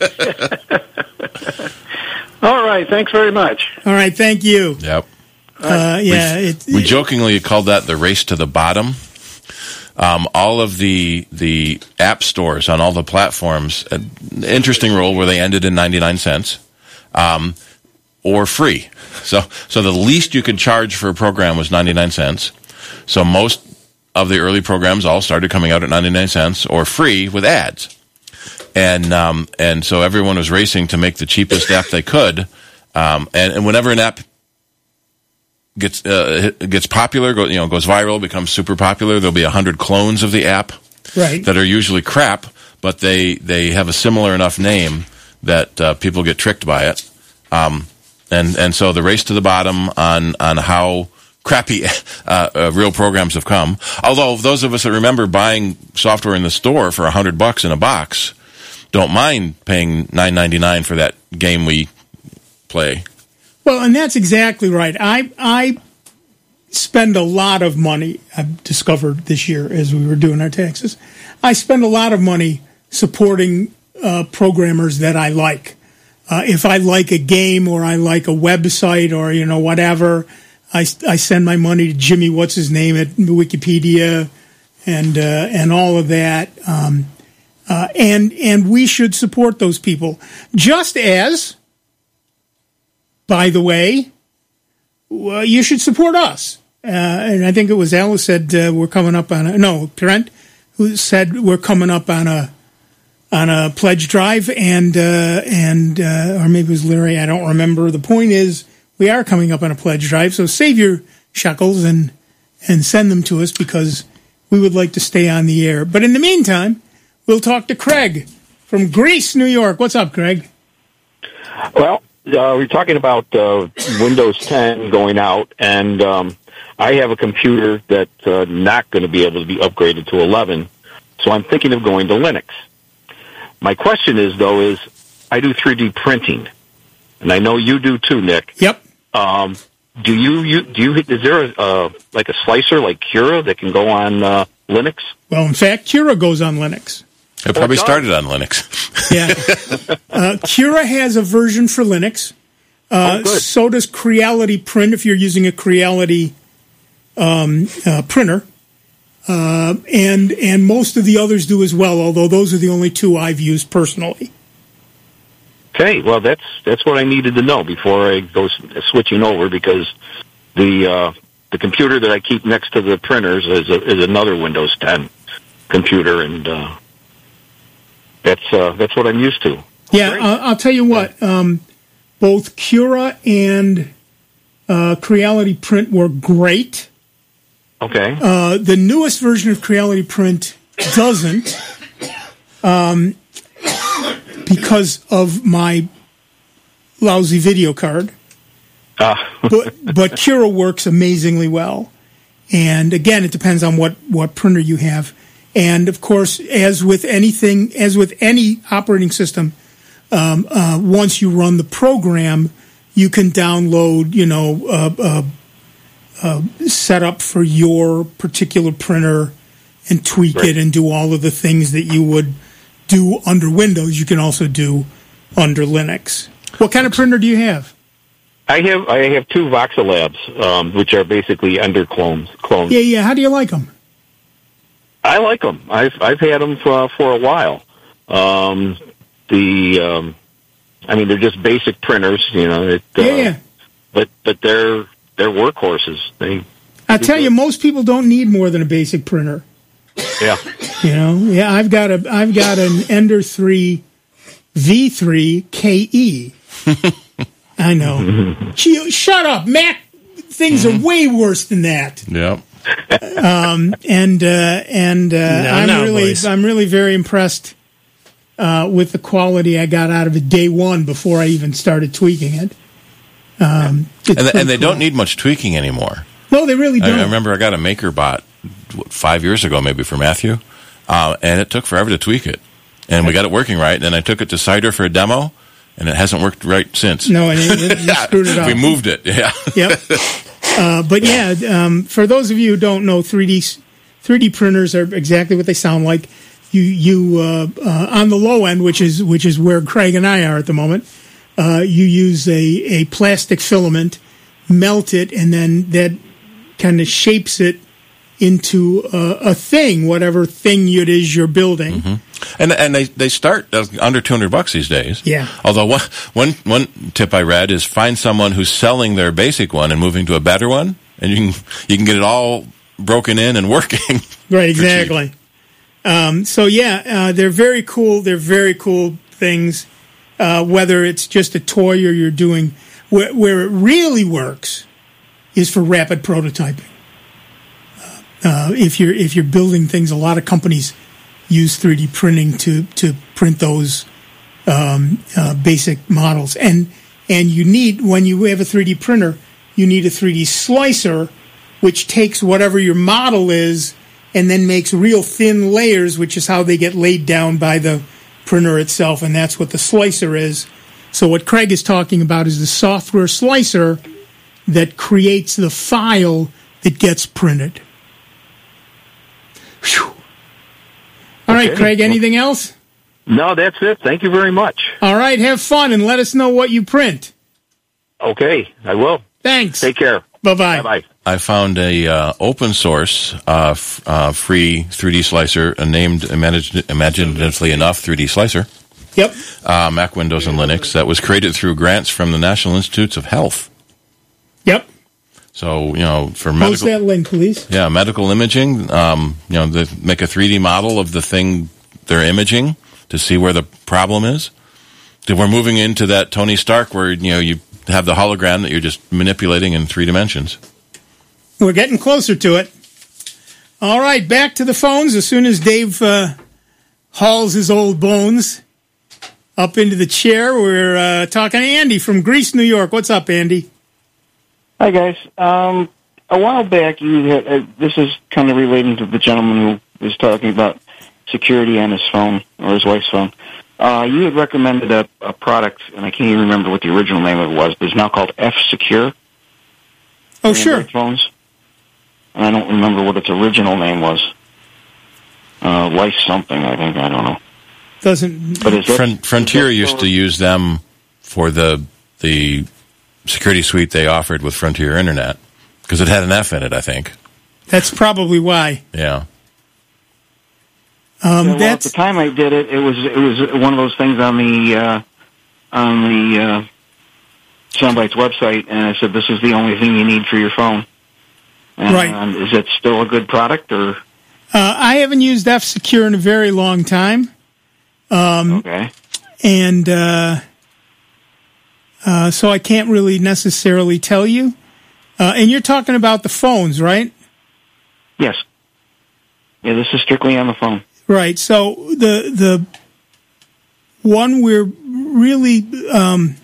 it. All right, thanks very much. All right, thank you. Yep. Uh, yeah, it, we jokingly called that the race to the bottom. Um, all of the the app stores on all the platforms, uh, interesting rule where they ended in ninety-nine cents, um, or free. So so the least you could charge for a program was ninety-nine cents. So most of the early programs all started coming out at ninety-nine cents or free with ads. And um, and so everyone was racing to make the cheapest app they could. Um, and, and whenever an app gets uh, gets popular, go, you know, goes viral, becomes super popular, there'll be a hundred clones of the app right. that are usually crap, but they, they have a similar enough name that uh, people get tricked by it. Um, and and so the race to the bottom on on how crappy uh, uh, real programs have come. Although those of us that remember buying software in the store for a hundred bucks in a box don't mind paying nine ninety-nine for that game we play. Well, and that's exactly right. I I spend a lot of money, I've discovered this year as we were doing our taxes, I spend a lot of money supporting uh, programmers that I like. Uh, if I like a game or I like a website or, you know, whatever, I, I send my money to Jimmy What's-His-Name at Wikipedia and uh, and all of that. Um, uh, and and we should support those people. Just as... By the way, well, you should support us. Uh, and I think it was Alice said uh, we're coming up on a no, Trent, who said we're coming up on a on a pledge drive, and uh, and uh, or maybe it was Larry. I don't remember. The point is, we are coming up on a pledge drive. So save your shekels and and send them to us because we would like to stay on the air. But in the meantime, we'll talk to Craig from Greece, New York. What's up, Craig? Well, uh, we're talking about uh, Windows ten going out, and um, I have a computer that's uh, not going to be able to be upgraded to eleven, so I'm thinking of going to Linux. My question is, though, is I do three D printing, and I know you do too, Nick. Yep. Um, do you, you do you is there a, uh, like a slicer like Cura that can go on uh, Linux? Well, in fact, Cura goes on Linux. It probably started on Linux. Yeah. uh, Cura has a version for Linux. Uh, oh, good. So does Creality Print if you're using a Creality um, uh, printer. Uh, and and most of the others do as well, although those are the only two I've used personally. Okay, well, that's that's what I needed to know before I go switching over, because the uh, the computer that I keep next to the printers is a, is another Windows ten computer, and uh, that's uh, that's what I'm used to. Yeah, uh, I'll tell you what. Um, both Cura and uh, Creality Print were great. Okay. Uh, the newest version of Creality Print doesn't. Um, because of my lousy video card. Uh. but but Cura works amazingly well. And again, it depends on what, what printer you have. And of course, as with anything, as with any operating system, um, uh, once you run the program, you can download, you know, uh, uh, uh, setup for your particular printer and tweak right. it and do all of the things that you would do under Windows. You can also do under Linux. What kind of printer do you have? I have I have two Voxelabs, um, which are basically under clones. Clones. Yeah, yeah. How do you like them? I like them. I've I've had them for for a while. Um, the um, I mean, they're just basic printers, you know. It, uh, yeah, yeah. But but they're they're workhorses. They. I tell you, most people don't need more than a basic printer. Yeah. You know, yeah, I've got a, I've got an Ender three V three K E. I know. Gee, shut up, Mac. Things are way worse than that. Yep. Um, and uh, and uh, No, I'm no, really, boys. I'm really very impressed uh, with the quality I got out of it day one before I even started tweaking it. Um, and, the, and they don't need much tweaking anymore. No, they really don't. I, I remember I got a MakerBot what, five years ago, maybe for Matthew, uh, and it took forever to tweak it. And we got it working right. And then I took it to Cider for a demo, and it hasn't worked right since. No, and it, it, you screwed it up. We moved it. Yeah. Yep. Uh, but yeah, um, for those of you who don't know, three D three D printers are exactly what they sound like. You you uh, uh, on the low end, which is which is where Craig and I are at the moment. Uh, you use a, a plastic filament, melt it, and then that kind of shapes it into a, a thing, whatever thing it is you're building. Mm-hmm. And and they, they start under two hundred bucks these days. Yeah. Although one, one, one tip I read is find someone who's selling their basic one and moving to a better one, and you can you can get it all broken in and working. Right, exactly. Um, so yeah, uh, they're very cool. They're very cool things. Uh, whether it's just a toy or you're doing, where, where it really works is for rapid prototyping. Uh, if you're if you're building things, a lot of companies use three D printing to to print those um, uh, basic models, and and you need, when you have a three D printer, you need a three D slicer, which takes whatever your model is and then makes real thin layers, which is how they get laid down by the printer itself, and that's what the slicer is. So what Craig is talking about is the software slicer that creates the file that gets printed. Whew. All right, Okay. Craig, anything else? No, that's it. Thank you very much. All right, have fun and let us know what you print. Okay, I will. Thanks. Take care. Bye-bye. Bye-bye. I found a uh, open source uh, f- uh, free three D slicer uh, named imagin- imaginatively enough three D slicer. Yep. Uh, Mac, Windows, and Linux that was created through grants from the National Institutes of Health. Yep. So, you know, for Post medical, that link, please. yeah, medical imaging, um, you know, they make a three D model of the thing they're imaging to see where the problem is. We're moving into that Tony Stark where, you know, you have the hologram that you're just manipulating in three dimensions. We're getting closer to it. All right, back to the phones. As soon as Dave uh, hauls his old bones up into the chair, we're uh, talking to Andy from Greece, New York. What's up, Andy? Hi, guys. Um, a while back, you had, uh, this is kind of relating to the gentleman who was talking about security on his phone, or his wife's phone. Uh, you had recommended a, a product, and I can't even remember what the original name of it was, but it's now called F-Secure. Oh, sure. Phones. And I don't remember what its original name was. Uh, Life something, I think. I don't know. Doesn't. But is Fron- that, Frontier is that used to use them for the the security suite they offered with Frontier Internet because it had an F in it, I think. That's probably why. Yeah. Um, yeah, well, that's at the time I did it, it was it was one of those things on the uh, on the uh, Soundbites website, and I said this is the only thing you need for your phone. And, right. Um, is it still a good product, or? Uh, I haven't used F-Secure in a very long time. Um, okay. And uh, uh, so I can't really necessarily tell you. Uh, and you're talking about the phones, right? Yes. Yeah, this is strictly on the phone. Right. So the the one we're really um,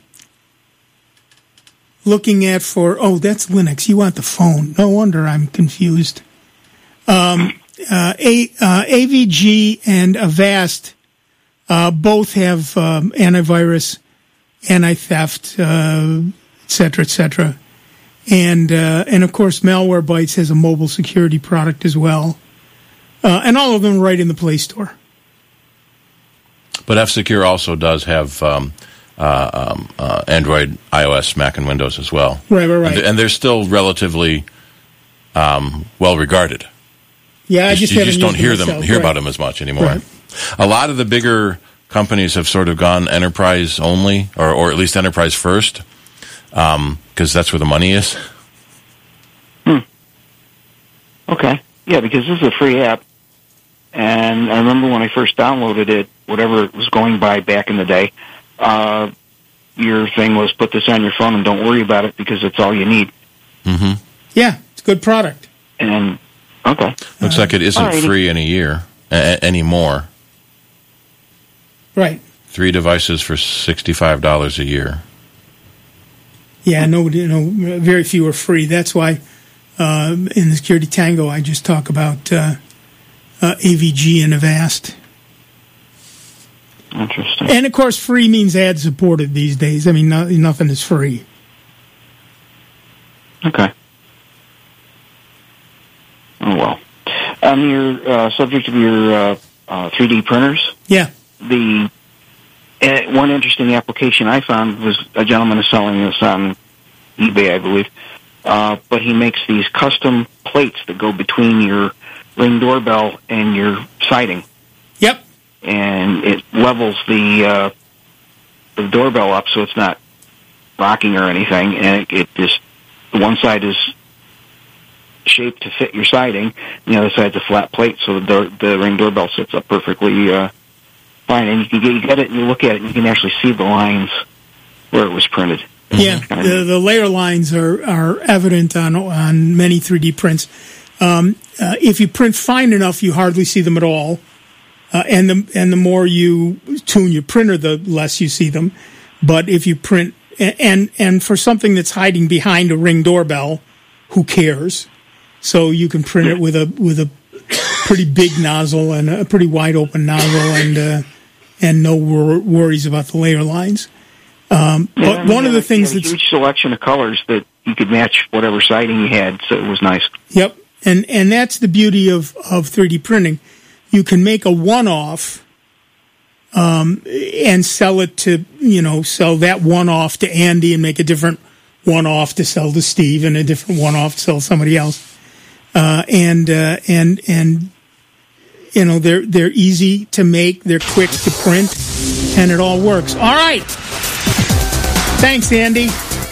looking at for, oh, that's Linux. You want the phone. No wonder I'm confused. Um, uh, A, uh, A V G and Avast uh, both have um, antivirus, anti-theft, uh, et cetera, et cetera. And, uh, and of course, Malwarebytes has a mobile security product as well. Uh, and all of them right in the Play Store. But F-Secure also does have um, uh, um, uh, Android, iOS, Mac, and Windows as well. Right, right, right. And, and they're still relatively um, well regarded. Yeah, I you, just you haven't just don't used hear them, them myself. hear Right. about them as much anymore. Right. A lot of the bigger companies have sort of gone enterprise only, or, or at least enterprise first, because um, that's where the money is. Hmm. Okay. Yeah, because this is a free app. And I remember when I first downloaded it, whatever it was going by back in the day, uh, your thing was put this on your phone and don't worry about it because it's all you need. Mm-hmm. Yeah, it's a good product. And, okay. Looks like it isn't Alrighty. free any year, a- anymore. Right. Three devices for sixty-five dollars a year. Yeah, no, you know, very few are free. That's why uh, in the Security Tango I just talk about uh, uh, A V G and Avast. Interesting. And, of course, free means ad-supported these days. I mean, no, nothing is free. Okay. Oh, well. On your uh, subject of your uh, uh, three D printers, Yeah. the uh, one interesting application I found was a gentleman is selling this on eBay, I believe, uh, but he makes these custom plates that go between your Ring doorbell and your siding. Yep. And it levels the uh, the doorbell up so it's not rocking or anything, and it, it just one side is shaped to fit your siding, and the other side's a flat plate, so the door, the Ring doorbell sits up perfectly uh, fine. And you can get, you get it, and you look at it, and you can actually see the lines where it was printed. Yeah, the, the layer lines are, are evident on on many three D prints. Um, uh, if you print fine enough, you hardly see them at all. Uh, and the and the more you tune your printer, the less you see them. But if you print and and for something that's hiding behind a Ring doorbell, who cares? So you can print it with a with a pretty big nozzle and a pretty wide open nozzle, and uh, and no wor- worries about the layer lines. Um, Yeah, but I mean, one of the you had things a that's huge selection of colors that you could match whatever siding you had, so it was nice. Yep, and and that's the beauty of, of three D printing. You can make a one-off um, and sell it to, you know, sell that one-off to Andy and make a different one-off to sell to Steve and a different one-off to sell to somebody else. Uh, and uh, and and you know they're they're easy to make, they're quick to print, and it all works. All right, thanks, Andy.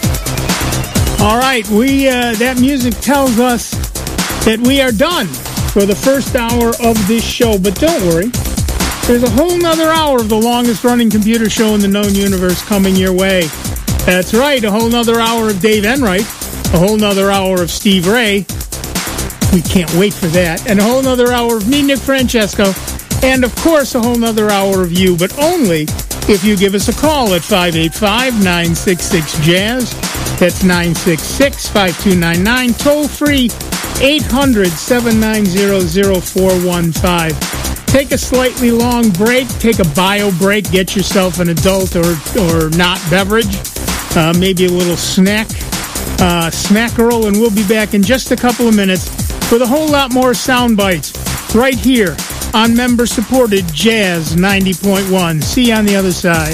All right, we uh, that music tells us that we are done for the first hour of this show. But don't worry, there's a whole nother hour of the longest running computer show in the known universe coming your way. That's right, a whole nother hour of Dave Enright, a whole nother hour of Steve Ray, We can't wait for that. And a whole nother hour of me, Nick Francesco. And, of course, a whole nother hour of you, but only if you give us a call at five eight five, nine six six, jazz. That's nine six six, five two nine nine. Toll free, eight hundred, seven nine zero, zero four one five. Take a slightly long break. Take a bio break. Get yourself an adult or, or not beverage. Uh, maybe a little snack. Uh, snackerel, and we'll be back in just a couple of minutes with a whole lot more sound bites right here on member-supported Jazz ninety point one. See you on the other side.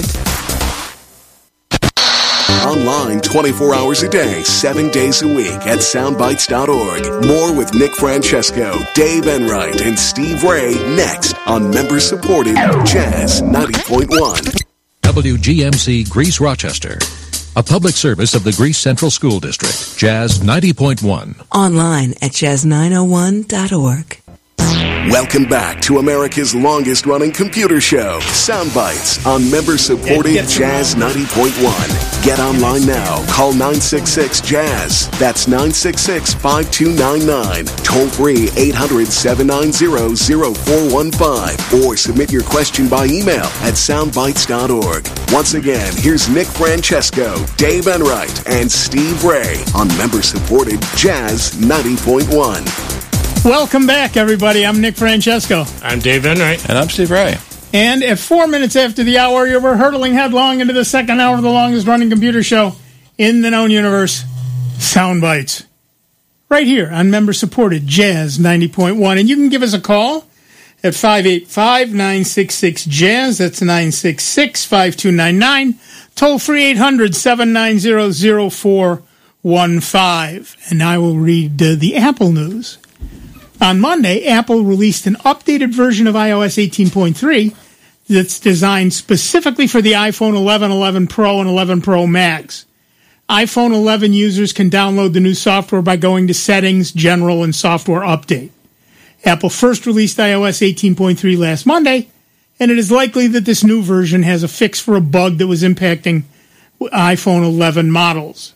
Online twenty-four hours a day, seven days a week at soundbites dot org. More with Nick Francesco, Dave Enright, and Steve Ray next on member-supported Jazz ninety point one. W G M C Greece Rochester. A public service of the Greece Central School District. Jazz ninety point one. Online at jazz nine oh one dot org. Welcome back to America's longest-running computer show, Soundbites, on member-supported Jazz ninety point one. Get online now. Call nine six six, jazz. That's nine six six, five two nine nine. Toll free, eight hundred, seven nine zero, zero four one five. Or submit your question by email at soundbites dot org. Once again, here's Nick Francesco, Dave Enright, and Steve Ray on member-supported Jazz ninety point one. Welcome back, everybody. I'm Nick Francesco. I'm Dave Enright. And I'm Steve Ray. And at four minutes after the hour, you were hurtling headlong into the second hour of the longest-running computer show in the known universe, Soundbites. Right here on member-supported Jazz ninety point one. And you can give us a call at five eight five, nine six six, jazz. That's nine six six, five two nine nine. Toll free, eight hundred, seven nine zero, zero four one five. And I will read uh, the Apple news. On Monday, Apple released an updated version of i O S eighteen point three that's designed specifically for the iPhone eleven, eleven Pro, and eleven Pro Max. iPhone eleven users can download the new software by going to Settings, General, and Software Update. Apple first released i O S eighteen point three last Monday, and it is likely that this new version has a fix for a bug that was impacting iPhone eleven models.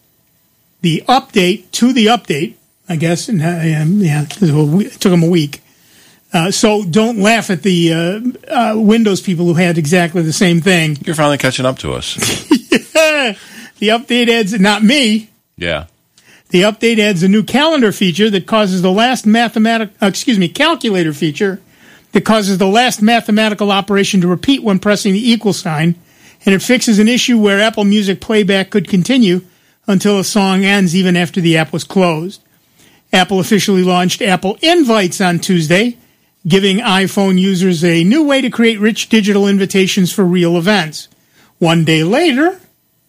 The update to the update, I guess, and, uh, yeah, it took them a week. Uh, so don't laugh at the uh, uh, Windows people who had exactly the same thing. You're finally catching up to us. Yeah. The update adds, not me. Yeah. The update adds a new calendar feature that causes the last mathematic, uh, excuse me, calculator feature that causes the last mathematical operation to repeat when pressing the equal sign, and it fixes an issue where Apple Music playback could continue until a song ends even after the app was closed. Apple officially launched Apple Invites on Tuesday, giving iPhone users a new way to create rich digital invitations for real events. One day later,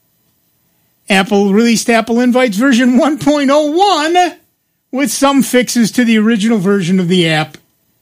Apple released Apple Invites version one point oh one with some fixes to the original version of the app.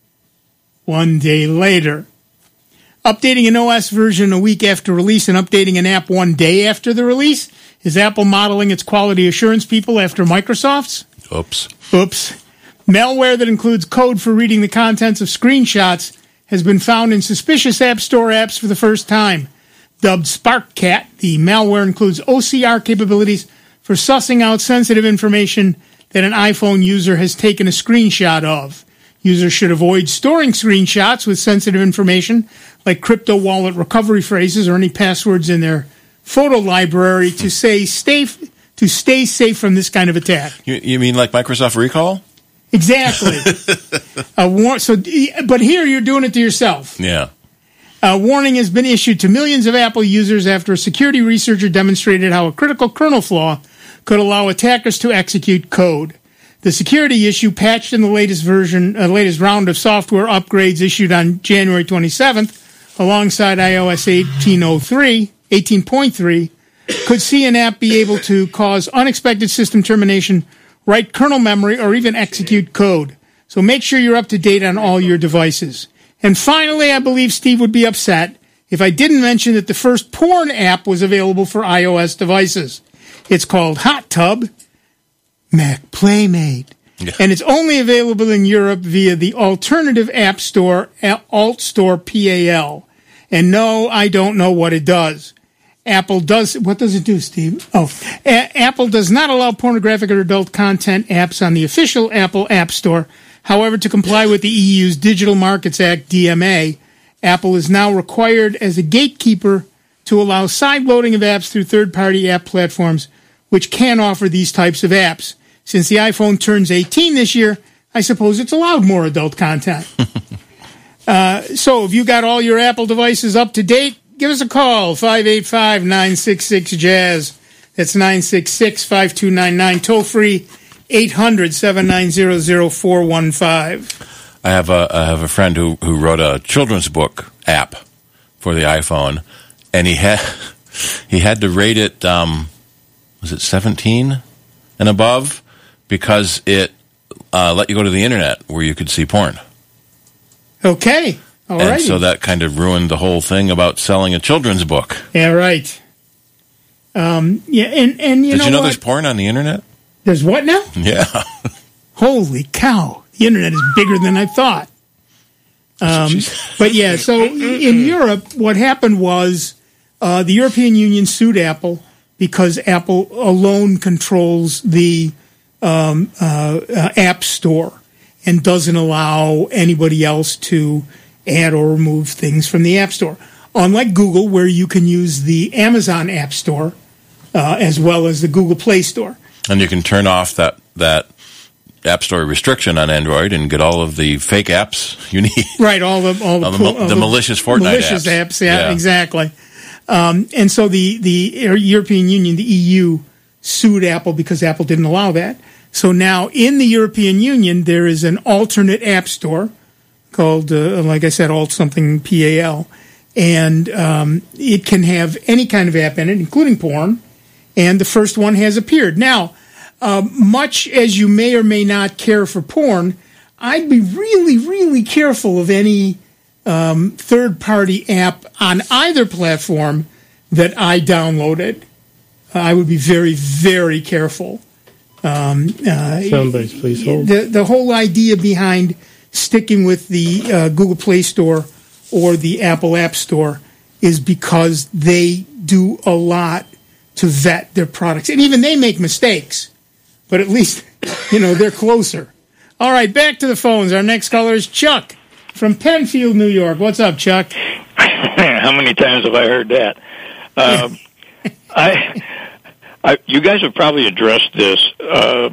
One day later. Updating an O S version a week after release and updating an app one day after the release? Is Apple modeling its quality assurance people after Microsoft's? Oops. Oops. Malware that includes code for reading the contents of screenshots has been found in suspicious App Store apps for the first time. Dubbed SparkCat, the malware includes O C R capabilities for sussing out sensitive information that an iPhone user has taken a screenshot of. Users should avoid storing screenshots with sensitive information like crypto wallet recovery phrases or any passwords in their photo library to say stay to stay safe from this kind of attack. You, you mean like Microsoft Recall? Exactly. A war- so, but here you're doing it to yourself. Yeah. A warning has been issued to millions of Apple users after a security researcher demonstrated how a critical kernel flaw could allow attackers to execute code. The security issue, patched in the latest version, uh, latest round of software upgrades issued on January twenty-seventh, alongside i O S eighteen point three, could see an app be able to cause unexpected system termination, write kernel memory, or even execute code. So make sure you're up to date on all your devices. And finally, I believe Steve would be upset if I didn't mention that the first porn app was available for iOS devices. It's called Hot Tub Mac Playmate. Yeah. And it's only available in Europe via the alternative app store, AltStore P A L. And no, I don't know what it does. Apple does, what does it do, Steve? Oh, a- Apple does not allow pornographic or adult content apps on the official Apple App Store. However, to comply with the E U's Digital Markets Act, D M A, Apple is now required as a gatekeeper to allow side-loading of apps through third-party app platforms, which can offer these types of apps. Since the iPhone turns eighteen this year, I suppose it's allowed more adult content. uh, so if you got all your Apple devices up to date, give us a call, five eight five, nine six six, jazz. That's nine six six, five two nine nine. Toll free, eight hundred, seven nine zero, zero four one five. I have a I have a friend who, who wrote a children's book app for the iPhone, and he had he had to rate it um, was it seventeen and above because it uh, let you go to the internet where you could see porn. Okay, all right. And so that kind of ruined the whole thing about selling a children's book. Yeah, right. Um, yeah, and and you Did know you know what? there's porn on the internet? There's what now? Yeah. Holy cow. The internet is bigger than I thought. Um, but yeah, so in Europe, what happened was uh, the European Union sued Apple because Apple alone controls the um, uh, uh, App Store and doesn't allow anybody else to add or remove things from the App Store. Unlike Google, where you can use the Amazon App Store uh, as well as the Google Play Store. And you can turn off that, that App Store restriction on Android and get all of the fake apps you need. Right, all the all the, all the, cool, the, all the malicious Fortnite malicious apps. apps. Yeah, yeah. exactly. Um, and so the the European Union, the E U, sued Apple because Apple didn't allow that. So now in the European Union, there is an alternate app store called, uh, like I said, alt something P A L, and um, it can have any kind of app in it, including porn. And the first one has appeared. Now, uh, much as you may or may not care for porn, I'd be really, really careful of any um, third-party app on either platform that I downloaded. I would be very, very careful. Um, uh, Soundbites, please hold. The, the whole idea behind sticking with the uh, Google Play Store or the Apple App Store is because they do a lot to vet their products. And even they make mistakes. But at least, you know, they're closer. All right, back to the phones. Our next caller is Chuck from Penfield, New York. What's up, Chuck? How many times have I heard that? Uh, I, I, you guys have probably addressed this. Uh,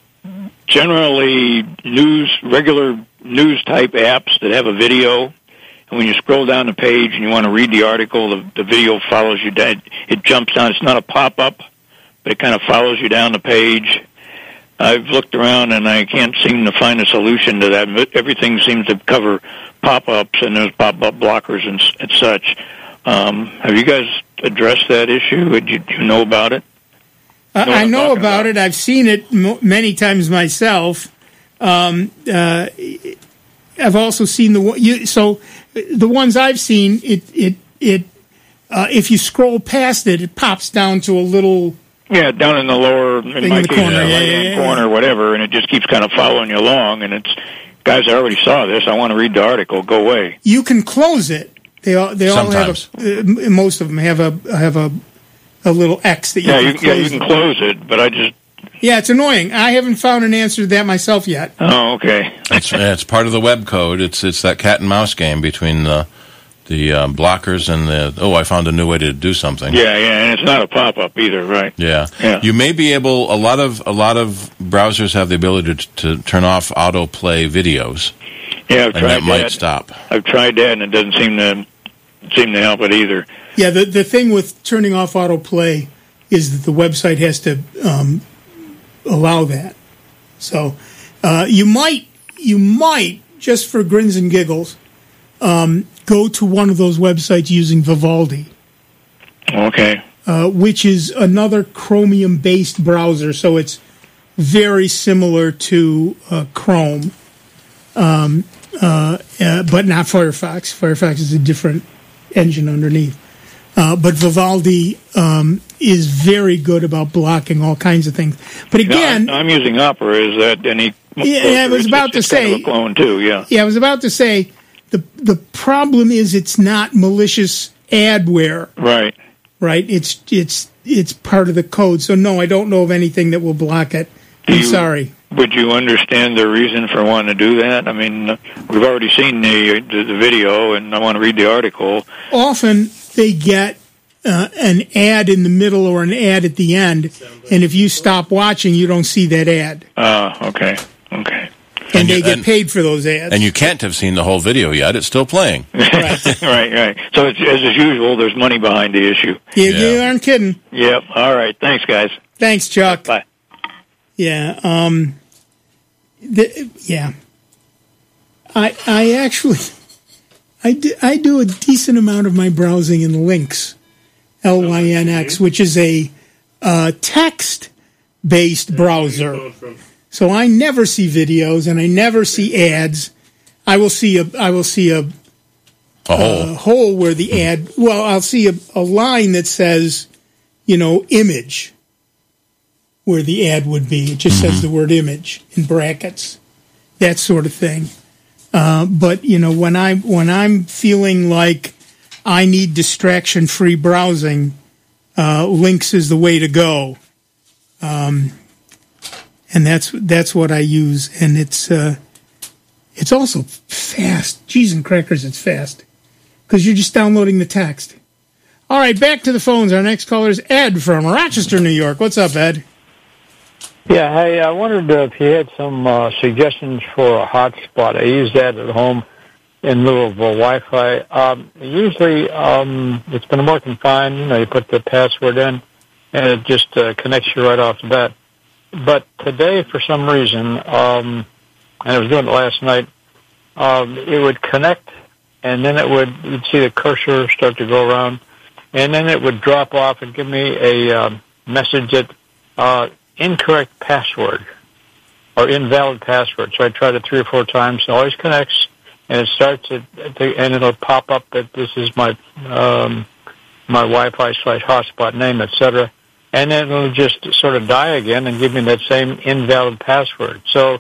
generally, news, regular news-type apps that have a video, and when you scroll down the page and you want to read the article, the, the video follows you down. It jumps down. It's not a pop-up, but it kind of follows you down the page. I've looked around and I can't seem to find a solution to that. Everything seems to cover pop-ups and there's pop-up blockers and, and such. Um, have you guys addressed that issue? Did you, do you know about it? Uh, I know about, about it. I've seen it m- many times myself. Um, uh, I've also seen the one. You, so the ones I've seen, it it it. Uh, if you scroll past it, it pops down to a little. Yeah, down in the lower, in my in the case, corner, uh, yeah, right-hand yeah, yeah. corner, whatever, and it just keeps kind of following you along. And it's, guys, I already saw this. I want to read the article. Go away. You can close it. They all they all Sometimes. have a, uh, most of them have a have a a little X that you Yeah, can you, close. yeah, you can close it, but I just. Yeah, it's annoying. I haven't found an answer to that myself yet. Oh, okay. It's, it's part of the web code. It's it's that cat and mouse game between the the uh, blockers and the, oh, I found a new way to do something. Yeah, yeah, and it's not a pop-up either, right? Yeah. Yeah. You may be able, a lot of a lot of browsers have the ability to, to turn off autoplay videos. Yeah, I've and tried that might that. stop. I've tried that, and it doesn't seem to seem to help it either. Yeah, the the thing with turning off autoplay is that the website has to um, allow that. So uh, you might you might just for grins and giggles um, go to one of those websites using Vivaldi. Okay. Uh, which is another Chromium-based browser, so it's very similar to uh, Chrome, um, uh, uh, but not Firefox. Firefox is a different engine underneath. Uh, but Vivaldi um, is very good about blocking all kinds of things. But again, no, I'm using Opera. Is that any? Yeah, yeah, I was it's, about it's to kind say. of a clone too. Yeah. Yeah, I was about to say the the problem is it's not malicious adware. Right. right? It's it's it's part of the code. So no, I don't know of anything that will block it. I'm you, sorry. Would you understand the reason for wanting to do that? I mean, we've already seen the the, the video, and I want to read the article. Often they get uh, an ad in the middle or an ad at the end, and if you stop watching, you don't see that ad. Ah, uh, okay, okay. And, and they you, get and, paid for those ads. And you can't have seen the whole video yet. It's still playing. Right, right, right. So it's, as usual, there's money behind the issue. You, yeah. you aren't kidding. Yep. All right. Thanks, guys. Thanks, Chuck. Bye. Yeah. Um. The, yeah. I I actually I do, I do a decent amount of my browsing in Lynx, L Y N X, which is a uh, text-based browser. So I never see videos and I never see ads. I will see a I will see a, a hole. Uh, hole where the ad. Well, I'll see a, a line that says, you know, image, where the ad would be. It just mm-hmm. says the word image in brackets, that sort of thing. Uh, but you know, when I when I'm feeling like I need distraction-free browsing, uh, Lynx is the way to go. Um, And that's that's what I use, and it's uh, it's also fast. Cheese and crackers, it's fast because you're just downloading the text. All right, back to the phones. Our next caller is Ed from Rochester, New York. What's up, Ed? Yeah, hey, I wondered uh, if you had some uh, suggestions for a hotspot. I use that at home in lieu of uh, Wi-Fi. Um, usually, um, it's been working fine. You know, you put the password in, and it just uh, connects you right off the bat. But today, for some reason, um, and I was doing it last night, um, it would connect, and then it would, you'd see the cursor start to go around, and then it would drop off and give me a um, message that uh, incorrect password or invalid password. So I tried it three or four times. It always connects, and it starts, to, and it'll pop up that this is my um, my Wi-Fi slash hotspot name, et cetera. And then it'll just sort of die again and give me that same invalid password. So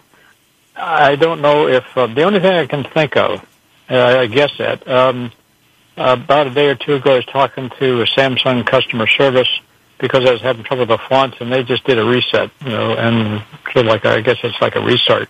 I don't know if uh, the only thing I can think of, uh, I guess that, um, about a day or two ago I was talking to a Samsung customer service because I was having trouble with the fonts, and they just did a reset, you know, and sort of like, I guess it's like a restart.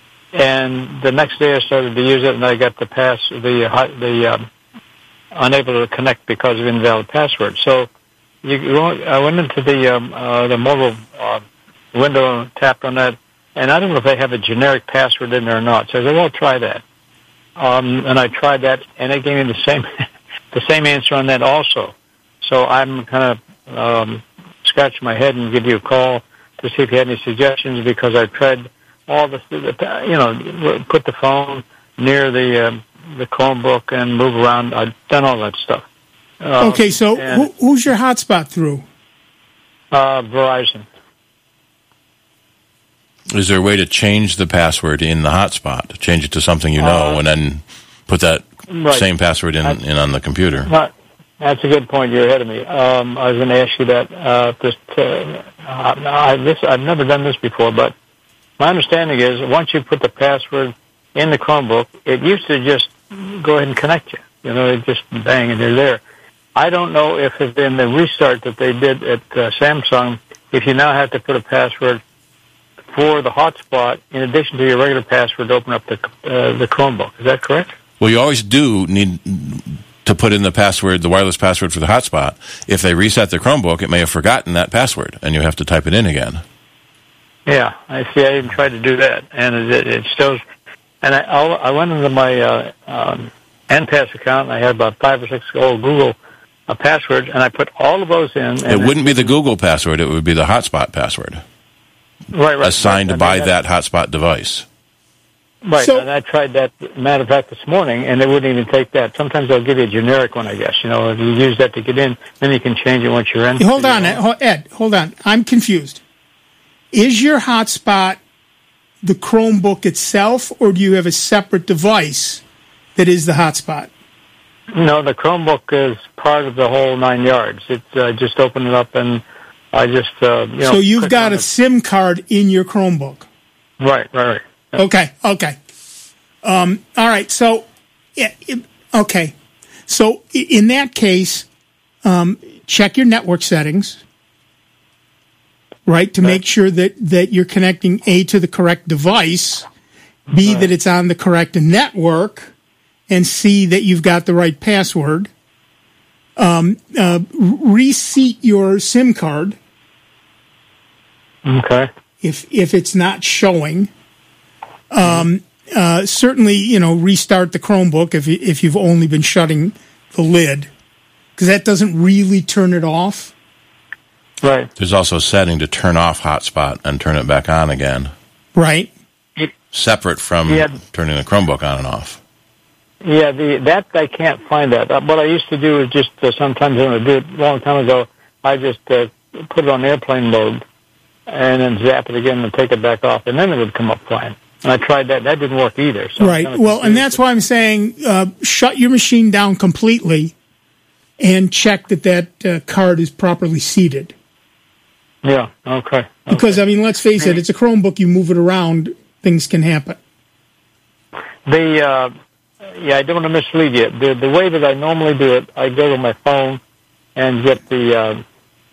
And the next day I started to use it, and I got the pass, the, uh, the um, unable to connect because of invalid password. So You, you I went into the um, uh, the mobile uh, window, tapped on that, and I don't know if they have a generic password in there or not. So I said, "Well, try that." Um, and I tried that, and it gave me the same the same answer on that also. So I'm kind of um, scratching my head and give you a call to see if you had any suggestions, because I tried all the, the you know, put the phone near the um, the Chromebook and move around. I've done all that stuff. Um, okay, so who, who's your hotspot through? Uh, Verizon. Is there a way to change the password in the hotspot? Change it to something you know, uh, and then put that right. same password in, in on the computer? Not, that's a good point. You're ahead of me. Um, I was going to ask you that. Uh, this, uh, I, this, I've never done this before, but my understanding is once you put the password in the Chromebook, it used to just go ahead and connect you. You know, it just bang, and you're there. I don't know if it's in the restart that they did at uh, Samsung, if you now have to put a password for the hotspot in addition to your regular password to open up the uh, the Chromebook. Is that correct? Well, you always do need to put in the password, the wireless password for the hotspot. If they reset the Chromebook, it may have forgotten that password, and you have to type it in again. Yeah, I see. I even tried to do that, and it, it still. And I, I went into my uh, um, N Pass account, and I had about five or six old Google uh, passwords, and I put all of those in. And it wouldn't be the Google password; it would be the hotspot password, right? Right. Assigned right. by I mean, that hotspot device. Right, so, and I tried that, matter of fact, this morning, and they wouldn't even take that. Sometimes they'll give you a generic one, I guess. You know, if you use that to get in, then you can change it once you're in. Hold on, Ed, Ed, hold on. I'm confused. Is your hotspot the Chromebook itself, or do you have a separate device that is the hotspot? No, the Chromebook is part of the whole nine yards. It's uh, just open it up, and I just, uh, you know. So you've got a it. SIM card in your Chromebook? Right, right, right. Okay, okay. Um, all right, so, yeah, it, okay. So in that case, um, check your network settings, right, to make sure that, that you're connecting A, to the correct device, B, that it's on the correct network, and C, that you've got the right password. Um, uh, reseat your SIM card. Okay. If if it's not showing, um, uh, certainly you know restart the Chromebook if you, if you've only been shutting the lid, because that doesn't really turn it off. Right. There's also a setting to turn off hotspot and turn it back on again. Right. Separate from Yeah. turning the Chromebook on and off. Yeah, the that I can't find that. Uh, what I used to do is just uh, sometimes when I did it a long time ago, I just uh, put it on airplane mode and then zap it again and take it back off, and then it would come up fine. And I tried that; that didn't work either. So Right. Well, and that's why I'm saying uh, shut your machine down completely and check that that uh, card is properly seated. Yeah. Okay. Because I mean, let's face it, it's a Chromebook. You move it around, things can happen. The uh, yeah, I don't want to mislead you. The the way that I normally do it, I go to my phone and get the. Uh,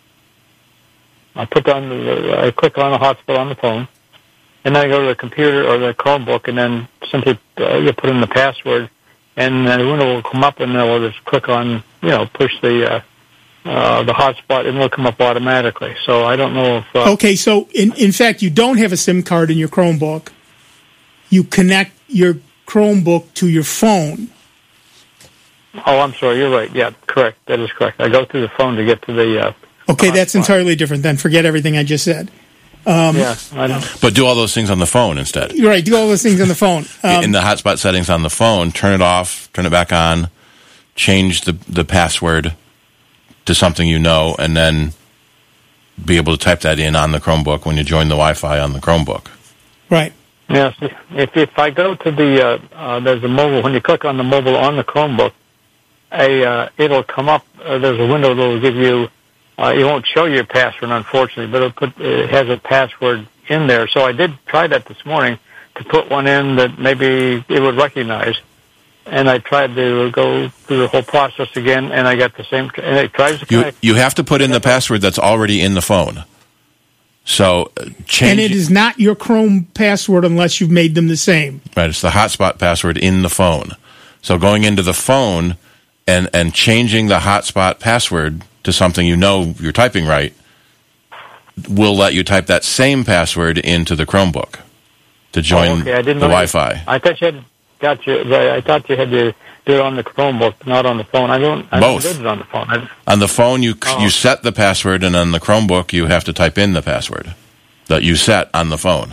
I put on the. I click on the hotspot on the phone, and then I go to the computer or the Chromebook, and then simply uh, you put in the password, and the window will come up, and then we'll just click on, you know, push the uh, uh, the hotspot, and it'll come up automatically. So I don't know if. Uh, Okay, so in in fact, you don't have a SIM card in your Chromebook. You connect your Chromebook to your phone. Oh, I'm sorry. You're right. Yeah, correct. That is correct. I go through the phone to get to the. Uh, Okay, that's entirely different. Then forget everything I just said. Um, yeah, I know. But do all those things on the phone instead. You're right. Do all those things on the phone. Um, in the hotspot settings on the phone, turn it off, turn it back on, change the the password to something you know, and then be able to type that in on the Chromebook when you join the Wi-Fi on the Chromebook. Right. Yes. If if I go to the uh, uh, there's a mobile, when you click on the mobile on the Chromebook, a uh, it'll come up. Uh, there's a window that will give you. Uh, it won't show you your password, unfortunately, but it'll put, it has a password in there. So I did try that this morning to put one in that maybe it would recognize. And I tried to go through the whole process again, and I got the same. And it tries to You connect. you have to put in the password that's already in the phone. So uh, change. and it is not your Chrome password unless you've made them the same. Right, it's the hotspot password in the phone. So going into the phone and and changing the hotspot password to something you know you're typing right will let you type that same password into the Chromebook to join Oh, okay. I didn't the know that. Wi-Fi. I thought you had got you. Right, I thought you had to do it on the Chromebook, not on the phone. I don't. I Both. Don't do it on the phone. I, On the phone, you Oh. you set the password, and on the Chromebook, you have to type in the password that you set on the phone.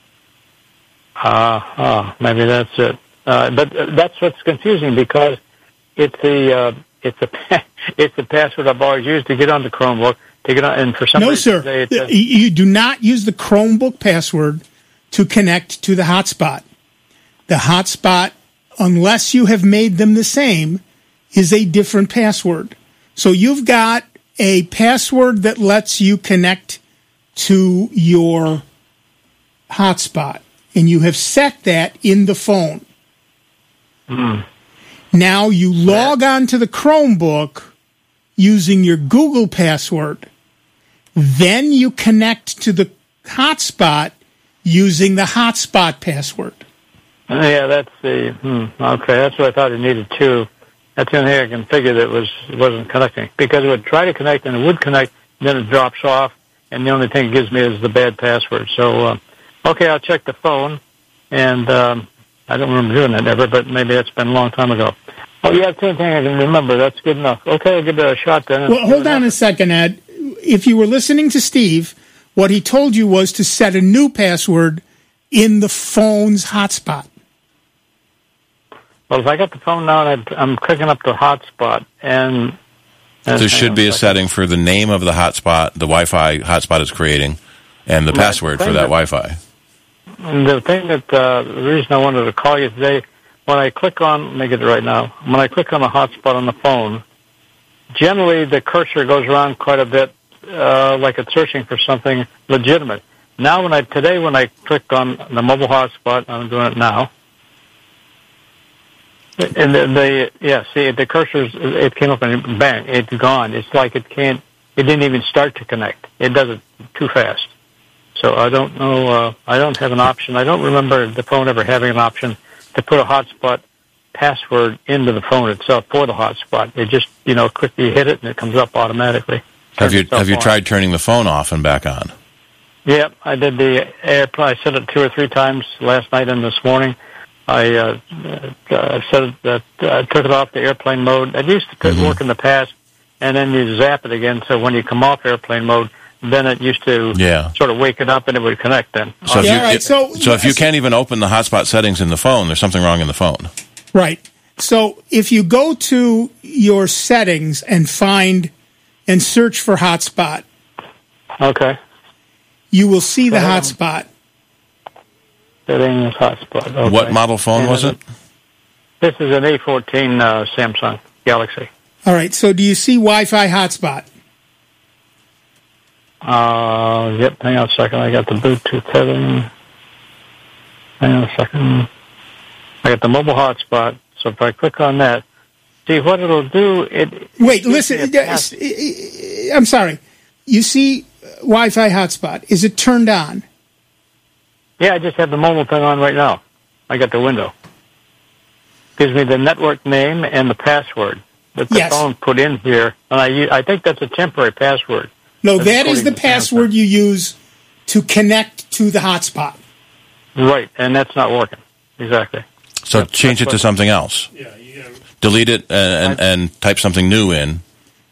Uh, oh, maybe that's it. Uh, but uh, that's what's confusing because it's the uh, it's the it's the password I've always used to get on the Chromebook to get on, and for some No, reason sir. today it says- You do not use the Chromebook password to connect to the hotspot. The hotspot, unless you have made them the same, is a different password. So you've got a password that lets you connect to your hotspot, and you have set that in the phone. Hmm. Now you log on to the Chromebook using your Google password. Then you connect to the hotspot using the hotspot password. Yeah, that's the hmm, okay. That's what I thought it needed too. That's the only thing I can figure that was wasn't connecting because it would try to connect and it would connect, then it drops off, and the only thing it gives me is the bad password. So, uh, okay, I'll check the phone, and um, I don't remember doing that ever, but maybe that's been a long time ago. Oh yeah, that's the only thing I can remember. That's good enough. Okay, I'll give it a shot then. Well, hold on a second, Ed. If you were listening to Steve, what he told you was to set a new password in the phone's hotspot. Well, if I got the phone now and I, I'm clicking up the hotspot, and, and There should be a setting for the name of the hotspot, the Wi-Fi hotspot is creating, and the Right. password for Thing that that- Wi-Fi. And the thing that uh, the reason I wanted to call you today, when I click on, let me get it right now. When I click on the hotspot on the phone, generally the cursor goes around quite a bit, uh, like it's searching for something legitimate. Now, when I today when I click on the mobile hotspot, I'm doing it now. And the, the yeah, see the cursors. It came up and bang, it's gone. It's like it can't. It didn't even start to connect. It does it too fast. So I don't know. Uh, I don't have an option. I don't remember the phone ever having an option to put a hotspot password into the phone itself for the hotspot. It just, you know, quickly hit it and it comes up automatically. Have you have you on. tried turning the phone off and back on? Yep, I did the AirPlay. I set it two or three times last night and this morning. I uh, uh, set it, uh, uh, took it off the airplane mode. It used to mm-hmm. work in the past, and then you zap it again. So when you come off airplane mode, then it used to yeah. sort of wake it up and it would connect then. So, yeah, if, you, right. it, so, so if you can't even open the hotspot settings in the phone, there's something wrong in the phone. Right. So if you go to your settings and find and search for hotspot, okay, you will see the um, hotspot. Settings hotspot. Okay. What model phone and was it? This is an A fourteen uh, Samsung Galaxy. All right. So do you see Wi-Fi hotspot? Uh, yep. Hang on a second. I got the Bluetooth setting. Hang on a second. I got the mobile hotspot. So if I click on that, see what it'll do. It wait. it Listen. Pass- I'm sorry. You see Wi-Fi hotspot? Is it turned on? Yeah, I just have the mobile thing on right now. I got the window. Gives me the network name and the password that the yes. phone put in here, and I I think that's a temporary password. No, that is the password you use to connect to the hotspot. Right, and that's not working. Exactly. So that's, change that's it to something else. Yeah, you gotta... Delete it and, and, and type something new in.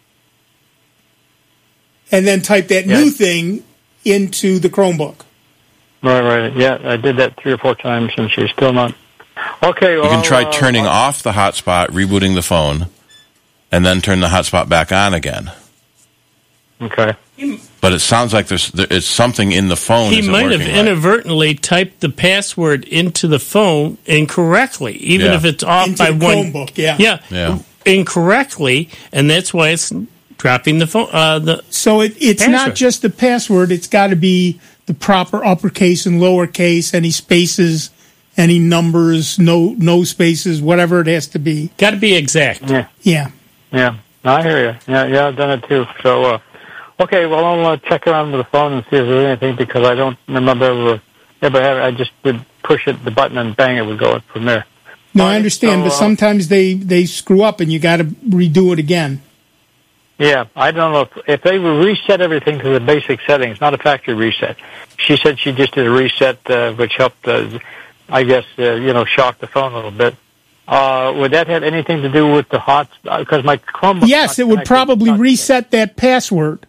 And then type that yeah. new thing into the Chromebook. Right, right. Yeah, I did that three or four times, and she's still not. Okay, well, you can try uh, turning uh, off the hotspot, rebooting the phone, and then turn the hotspot back on again. Okay. But it sounds like there's there, it's something in the phone. He isn't might have working right. inadvertently typed the password into the phone incorrectly, even Yeah. if it's off Into by the one. Chromebook, yeah. yeah, Yeah. incorrectly, and that's why it's dropping the phone. Uh, the So it, it's password. not just the password. It's got to be the proper uppercase and lowercase, any spaces, any numbers, no no spaces, whatever it has to be. Got to be exact. Yeah. Yeah. Yeah. I hear you. Yeah, yeah, I've done it too. So, uh, okay, well, I'll uh, check around with the phone and see if there's anything, because I don't remember ever, ever having, I just would push it, the button, and bang, it would go from there. No, All I right, understand, so, but uh, sometimes they, they screw up and you got to redo it again. Yeah, I don't know. If, if they would reset everything to the basic settings, not a factory reset. She said she just did a reset, uh, which helped, uh, I guess, uh, you know, shock the phone a little bit. Uh, would that have anything to do with the hot? Because uh, my Chromebook. Yes, it would probably reset that password.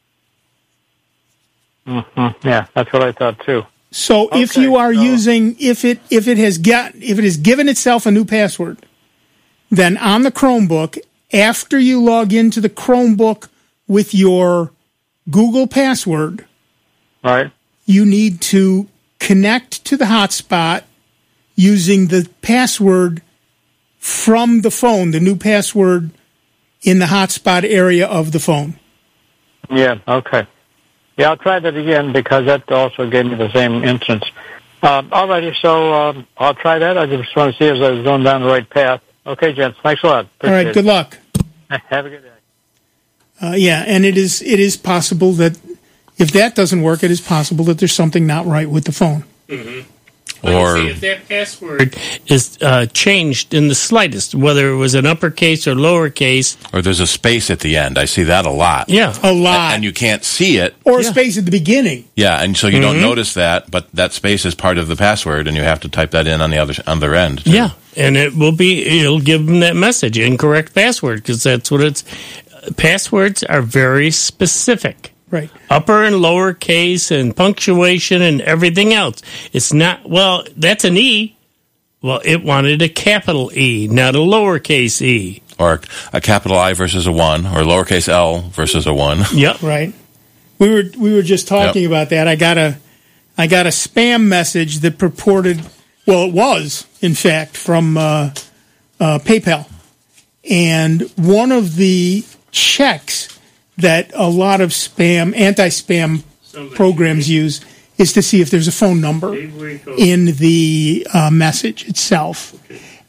Mm-hmm. Yeah, that's what I thought too. So Okay, if you are so- using, if it if it has got if it has given itself a new password, then on the Chromebook, after you log into the Chromebook with your Google password, right, you need to connect to the hotspot using the password from the phone, the new password in the hotspot area of the phone. Yeah, okay. Yeah, I'll try that again, because that also gave me the same instance. Uh, all righty, so um, I'll try that. I just want to see if I was going down the right path. Okay, gents, thanks a lot. Appreciate All right, good luck. it. Have a good day. Uh, yeah, and it is it is possible that if that doesn't work, it is possible that there's something not right with the phone. Mm-hmm. Or see, if that password is uh, changed in the slightest, whether it was an uppercase or lowercase, or there's a space at the end. I see that a lot. Yeah, a lot, and you can't see it, or a yeah. space at the beginning. Yeah, and so you mm-hmm. don't notice that, but that space is part of the password, and you have to type that in on the other on the other end. Too. Yeah, and it will be it'll give them that message, incorrect password, because that's what it's. Passwords are very specific. Right. Upper and lower case and punctuation and everything else. It's not, well, that's an E. Well, it wanted a capital E, not a lowercase e. Or a capital I versus a one, or lowercase L versus a one. Yep. Right. We were we were just talking yep. about that. I got a I got a spam message that purported, well, it was, in fact, from uh, uh, PayPal. And one of the checks that a lot of spam, anti-spam Somebody programs use is to see if there's a phone number in the uh, message itself. Okay.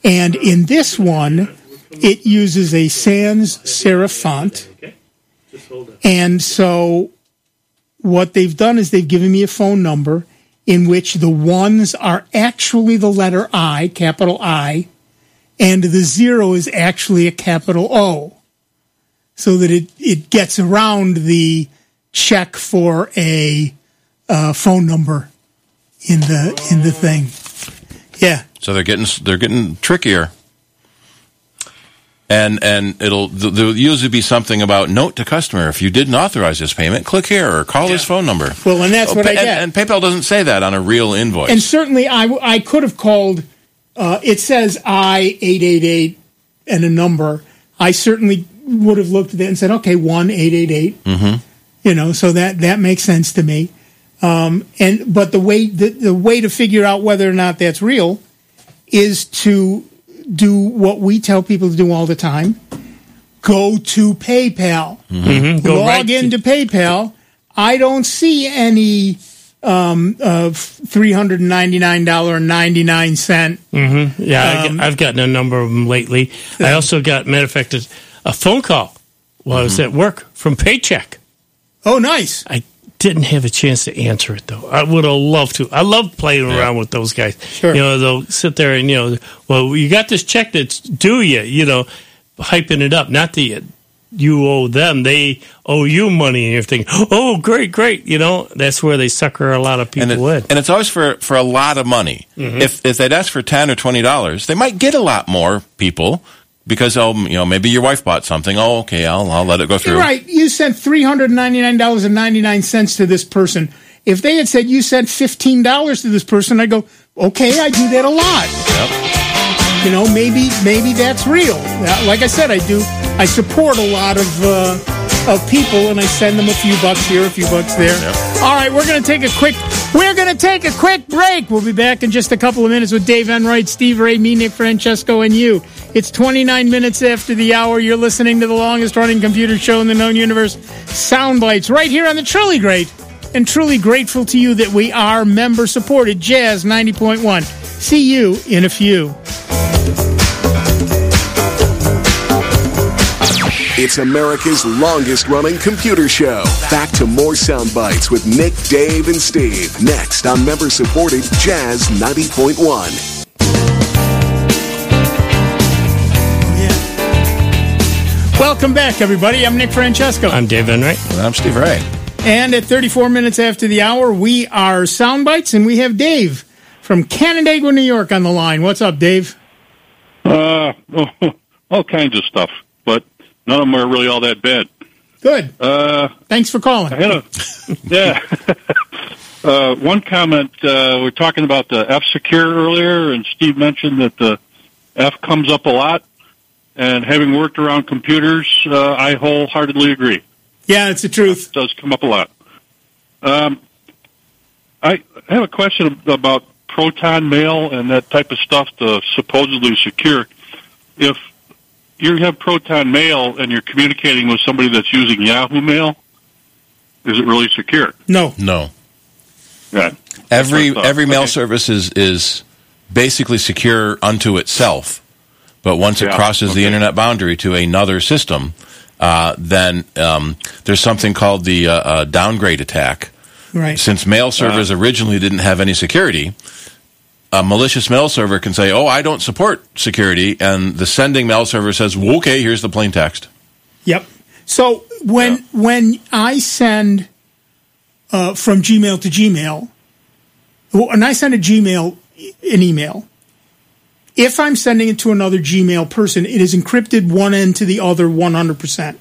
And in this one, it uses a sans serif font. And so what they've done is they've given me a phone number in which the ones are actually the letter I, capital I, and the zero is actually a capital O, so that it, it gets around the check for a uh, phone number in the in the thing. Yeah. So they're getting they're getting trickier. And and it'll there'll usually be something about note to customer. If you didn't authorize this payment, click here or call yeah. this phone number. Well, and that's oh, what pa- I get. And, and PayPal doesn't say that on a real invoice. And certainly, I, I could have called. Uh, it says I eight eight eight and a number. I certainly would have looked at it and said, okay, one eight eight eight. Mm-hmm. You know, so that that makes sense to me. Um, and but the way the, the way to figure out whether or not that's real is to do what we tell people to do all the time. Go to PayPal. Mm-hmm. Go Log right into to- PayPal. I don't see any um, of three hundred ninety-nine dollars and ninety-nine cents. Mm-hmm. Yeah, Um, I, I've gotten a number of them lately. I also got, matter of fact, a, a phone call while I was at work from Paycheck. Oh, nice. I didn't have a chance to answer it, though. I would have loved to. I love playing Yeah. around with those guys. Sure. You know, they'll sit there and, you know, well, you got this check that's due you, you know, hyping it up. Not that you owe them. They owe you money, and you're thinking, oh, great, great. You know, that's where they sucker a lot of people and, it, in. and it's always for, for a lot of money. Mhm. If if they'd ask for ten or twenty dollars, they might get a lot more people because oh you know maybe your wife bought something. Oh, okay, I'll I'll let it go through. You're right. You sent three hundred ninety-nine dollars and ninety-nine cents to this person. If they had said you sent fifteen dollars to this person, I'd go, okay, I do that a lot. Yep. You know, maybe maybe that's real. Uh, Like I said, I do. I support a lot of uh, of people, and I send them a few bucks here, a few bucks there. Yep. All right, we're going to take a quick. We're going to take a quick break. We'll be back in just a couple of minutes with Dave Enright, Steve Ray, me, Nick Francesco, and you. It's twenty-nine minutes after the hour. You're listening to the longest-running computer show in the known universe, Soundbites, right here on the Truly Great. And truly grateful to you that we are member-supported Jazz ninety point one. See you in a few. It's America's longest-running computer show. Back to more sound bites with Nick, Dave, and Steve. Next on member-supported Jazz ninety point one. Welcome back, everybody. I'm Nick Francesco. I'm Dave Enright. And I'm Steve Ray. And at thirty-four minutes after the hour, we are Soundbites, and we have Dave from Canandaigua, New York on the line. What's up, Dave? Uh, all kinds of stuff, but none of them are really all that bad. Good. Uh, Thanks for calling. I had a, yeah. uh, one comment, uh, we we're talking about the F-Secure earlier, and Steve mentioned that the F comes up a lot, and having worked around computers, uh, I wholeheartedly agree. Yeah, it's the truth. It does come up a lot. Um, I have a question about Proton Mail and that type of stuff, the supposedly secure. If you have Proton Mail and you're communicating with somebody that's using Yahoo Mail, is it really secure? No. No. Yeah. Every every mail service is, is basically secure unto itself, but once it Yeah, crosses okay. the internet boundary to another system, uh, then um, there's something called the uh, uh, downgrade attack. Right. Since mail servers Uh. originally didn't have any security, a malicious mail server can say, oh, I don't support security, and the sending mail server says, well, okay, here's the plain text. Yep. So when when I send uh, from Gmail to Gmail, when I send a Gmail an email, if I'm sending it to another Gmail person, it is encrypted one end to the other one hundred percent.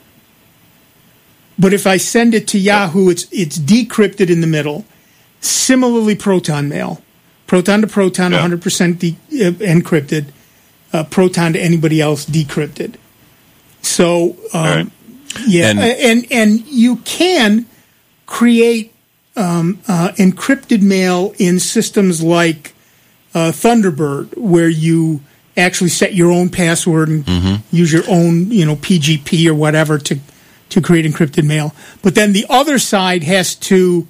But if I send it to Yahoo, it's it's decrypted in the middle. Similarly, Proton Mail. Proton to Proton, Yeah. one hundred percent de- uh, encrypted. Uh, Proton to anybody else, decrypted. So, um, Right. yeah, And- and, and and you can create um, uh, encrypted mail in systems like uh, Thunderbird, where you actually set your own password and Mm-hmm. use your own, you know, P G P or whatever to to create encrypted mail. But then the other side has to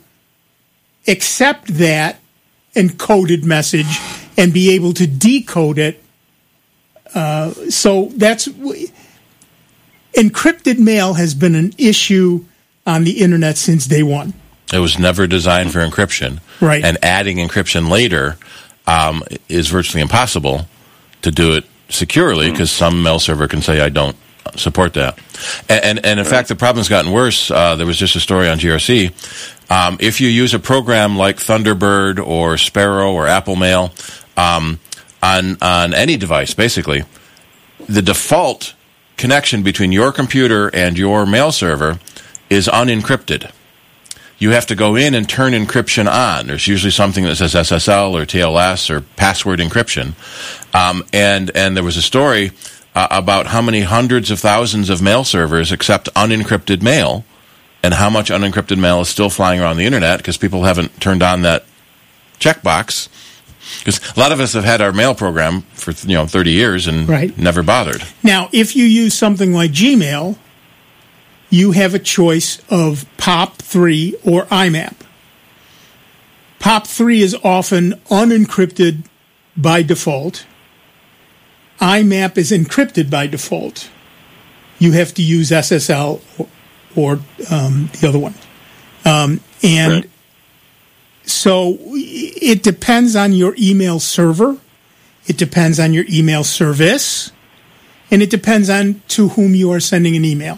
accept that encoded message and be able to decode it uh, so that's encrypted mail has been an issue on the internet since day one. It was never designed for encryption. Right. And adding encryption later um, is virtually impossible to do it securely because some mail server can say, I don't support that. And, and, and in fact, the problem's gotten worse. Uh, there was just a story on G R C. Um, if you use a program like Thunderbird or Sparrow or Apple Mail um, on, on any device, basically, the default connection between your computer and your mail server is unencrypted. You have to go in and turn encryption on. There's usually something that says S S L or T L S or password encryption. Um, and, and there was a story uh, about how many hundreds of thousands of mail servers accept unencrypted mail and how much unencrypted mail is still flying around the internet because people haven't turned on that checkbox. Because a lot of us have had our mail program for you know thirty years and right. never bothered. Now, if you use something like Gmail, you have a choice of P O P three or I M A P. P O P three is often unencrypted by default. I M A P is encrypted by default. You have to use S S L or, or um, the other one. Um, and right. So it depends on your email server. It depends on your email service. And it depends on to whom you are sending an email.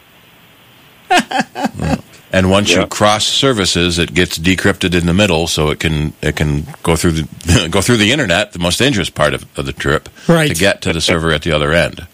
And once yeah. you cross services, it gets decrypted in the middle, so it can it can go through the go through the internet, the most dangerous part of, of the trip, right. to get to the server at the other end.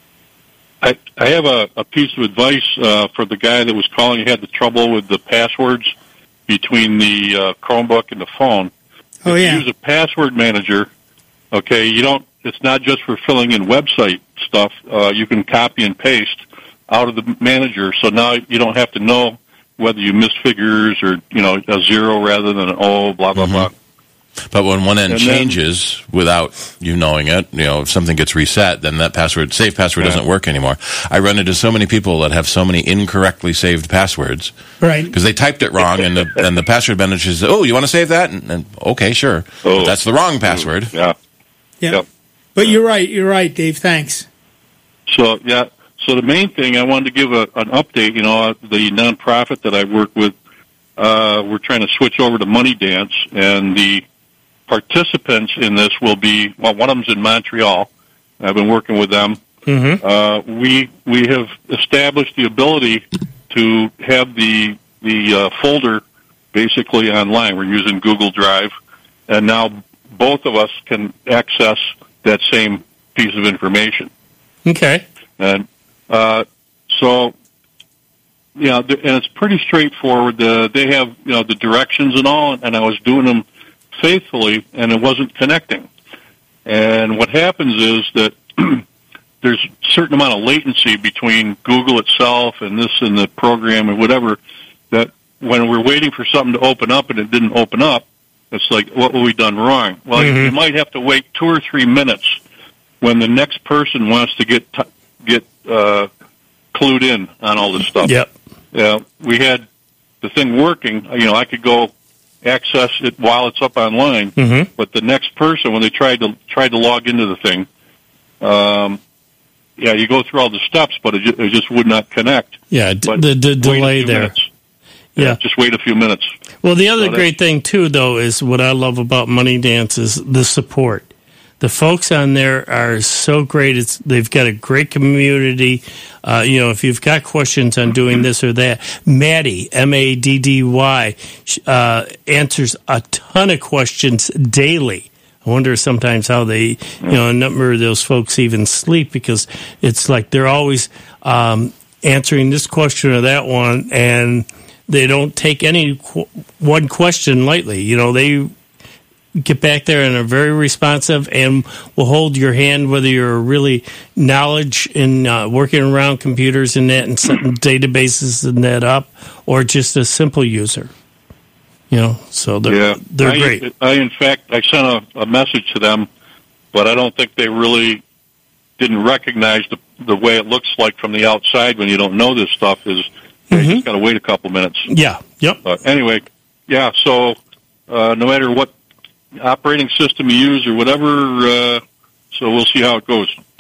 I I have a, a piece of advice uh, for the guy that was calling. He had the trouble with the passwords between the uh, Chromebook and the phone. Oh if yeah. you use a password manager, okay, you don't. It's not just for filling in website stuff. Uh, you can copy and paste out of the manager, so now you don't have to know whether you missed figures or, you know, a zero rather than an O, blah, blah, mm-hmm. blah. But when one end and changes then, without you knowing it, you know, if something gets reset, then that password, safe password, yeah. doesn't work anymore. I run into so many people that have so many incorrectly saved passwords. Right. Because they typed it wrong, and the and the password manager says, oh, you want to save that? And, and okay, sure. Oh. But that's the wrong password. Yeah. Yeah. Yep. But you're right. You're right, Dave. Thanks. So, yeah. So the main thing, I wanted to give a, an update. You know, the nonprofit that I work with, uh, we're trying to switch over to Money Dance, and the participants in this will be, well, one of them's in Montreal. I've been working with them. Mm-hmm. Uh, we we have established the ability to have the the uh, folder basically online. We're using Google Drive, and now both of us can access that same piece of information. Okay. And uh, so, you know, and it's pretty straightforward. Uh, they have, you know, the directions and all, and I was doing them faithfully, and it wasn't connecting. And what happens is that there's a certain amount of latency between Google itself and this and the program and whatever, that when we're waiting for something to open up and it didn't open up, it's like, what have we done wrong? Well, mm-hmm. you might have to wait two or three minutes when the next person wants to get t- get uh, clued in on all this stuff. Yep. Yeah, we had the thing working. You know, I could go access it while it's up online, mm-hmm. but the next person, when they tried to tried to log into the thing, um, yeah, you go through all the steps, but it just, it just would not connect. Yeah, d- but the, the delay there. Minutes. Yeah. yeah, just wait a few minutes. Well, the other so great thing too, though, is what I love about Money Dance is the support. The folks on there are so great. It's they've got a great community. Uh, you know, if you've got questions on doing this or that, Maddie, M A D D Y, uh, answers a ton of questions daily. I wonder sometimes how they, you know, a number of those folks even sleep because it's like they're always um, answering this question or that one, and they don't take any qu- one question lightly. You know, they get back there and are very responsive and will hold your hand whether you're really knowledge in uh, working around computers and that and setting databases and that up, or just a simple user. You know, so they're yeah. they're I, great. I, in fact, I sent a, a message to them, but I don't think they really didn't recognize the the way it looks like from the outside when you don't know this stuff is mm-hmm. you just got to wait a couple minutes. Yeah. Yep. Uh, anyway, yeah. So uh, no matter what operating system you use or whatever, uh, so we'll see how it goes.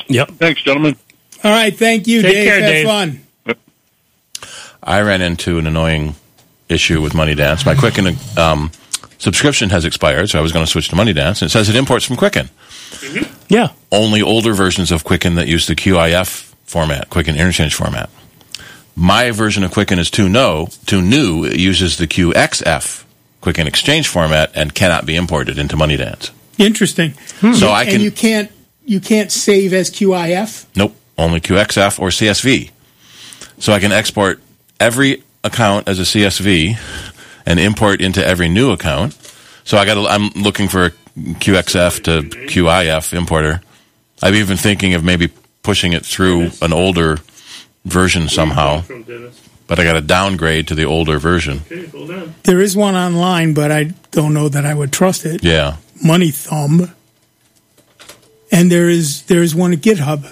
Yep. Thanks, gentlemen. All right, thank you, Take Dave. care, Have Dave. fun. I ran into an annoying issue with MoneyDance. My Quicken um, subscription has expired, so I was going to switch to MoneyDance, and it says it imports from Quicken. Yeah. Only older versions of Quicken that use the Q I F format, Quicken Interchange format. My version of Quicken is too, no, too new. It uses the Q X F, Quicken Exchange format, and cannot be imported into MoneyDance. Interesting. So I can... And you can't, you can't save as Q I F? Nope, only Q X F or C S V. So I can export every account as a C S V and import into every new account. So I got. I'm looking for a Q X F to Q I F importer. I'm even thinking of maybe pushing it through an older version somehow. But I got to downgrade to the older version. There is one online, but I don't know that I would trust it. Yeah. Money Thumb. And there is there is one at GitHub.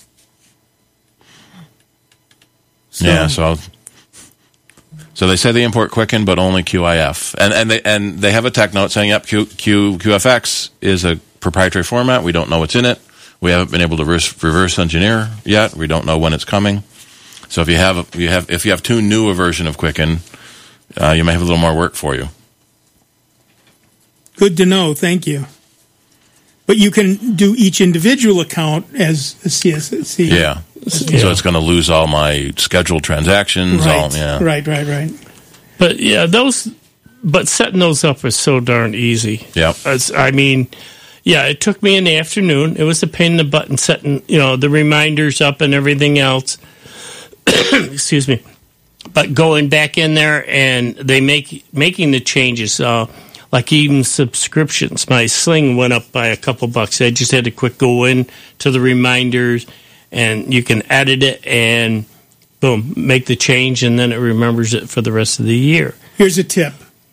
So, Yeah, so I'll, so they say they import Quicken, but only Q I F, and and they and they have a tech note saying, "Yep, Q, Q QFX is a proprietary format. We don't know what's in it. We haven't been able to reverse, reverse engineer yet. We don't know when it's coming. So if you have you have if you have too new a version of Quicken, uh, you may have a little more work for you." Good to know. Thank you. But you can do each individual account as a C S C. Yeah. So it's going to lose all my scheduled transactions. Right. All, yeah. Right, right, right. But yeah, those. But setting those up is so darn easy. Yep. It's, I mean, yeah, it took me an afternoon. It was a pain in the butt in setting, you know, the reminders up and everything else. Excuse me. But going back in there and they make making the changes, uh, like even subscriptions. My Sling went up by a couple bucks. I just had to quick go in to the reminders, and you can edit it and boom, make the change, and then it remembers it for the rest of the year. Here's a tip.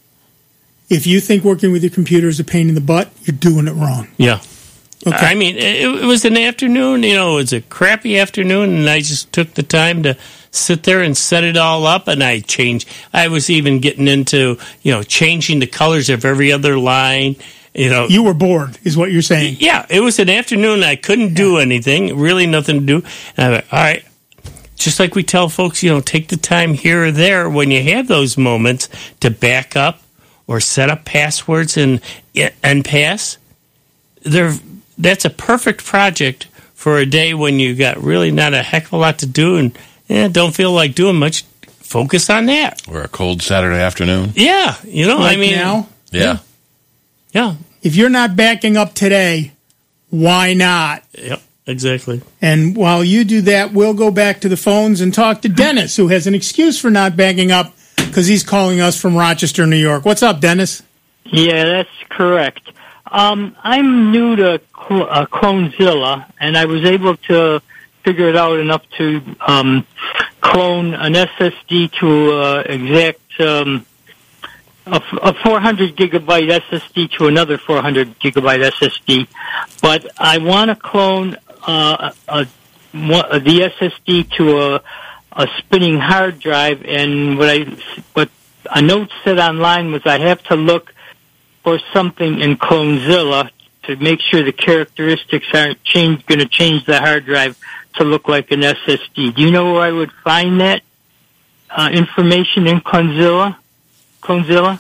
If you think working with your computer is a pain in the butt, you're doing it wrong. Yeah. Okay. I mean, it, it was an afternoon, you know, it was a crappy afternoon, and I just took the time to sit there and set it all up, and I changed. I was even getting into, you know, changing the colors of every other line. You know, you were bored, is what you're saying. Yeah, it was an afternoon. I couldn't do anything, really nothing to do. And I went, all right, just like we tell folks, you know, take the time here or there when you have those moments to back up or set up passwords and and pass. They're, that's a perfect project for a day when you got really not a heck of a lot to do and eh, don't feel like doing much. Focus on that. Or a cold Saturday afternoon. Yeah, you know, like I mean, now. Yeah. Yeah. If you're not backing up today, why not? Yep, exactly. And while you do that, we'll go back to the phones and talk to Dennis, who has an excuse for not backing up because he's calling us from Rochester, New York. What's up, Dennis? Yeah, that's correct. Um, I'm new to Cl- uh, Clonezilla, and I was able to figure it out enough to um, clone an S S D to uh, exact um, a, a four hundred gigabyte S S D to another four hundred gigabyte S S D. But I want to clone uh, a, a, the S S D to a, a spinning hard drive, and what I what a note said online was I have to look for something in Clonezilla to make sure the characteristics aren't change, going to change the hard drive to look like an S S D. Do you know where I would find that uh, information in Clonezilla? Clonezilla?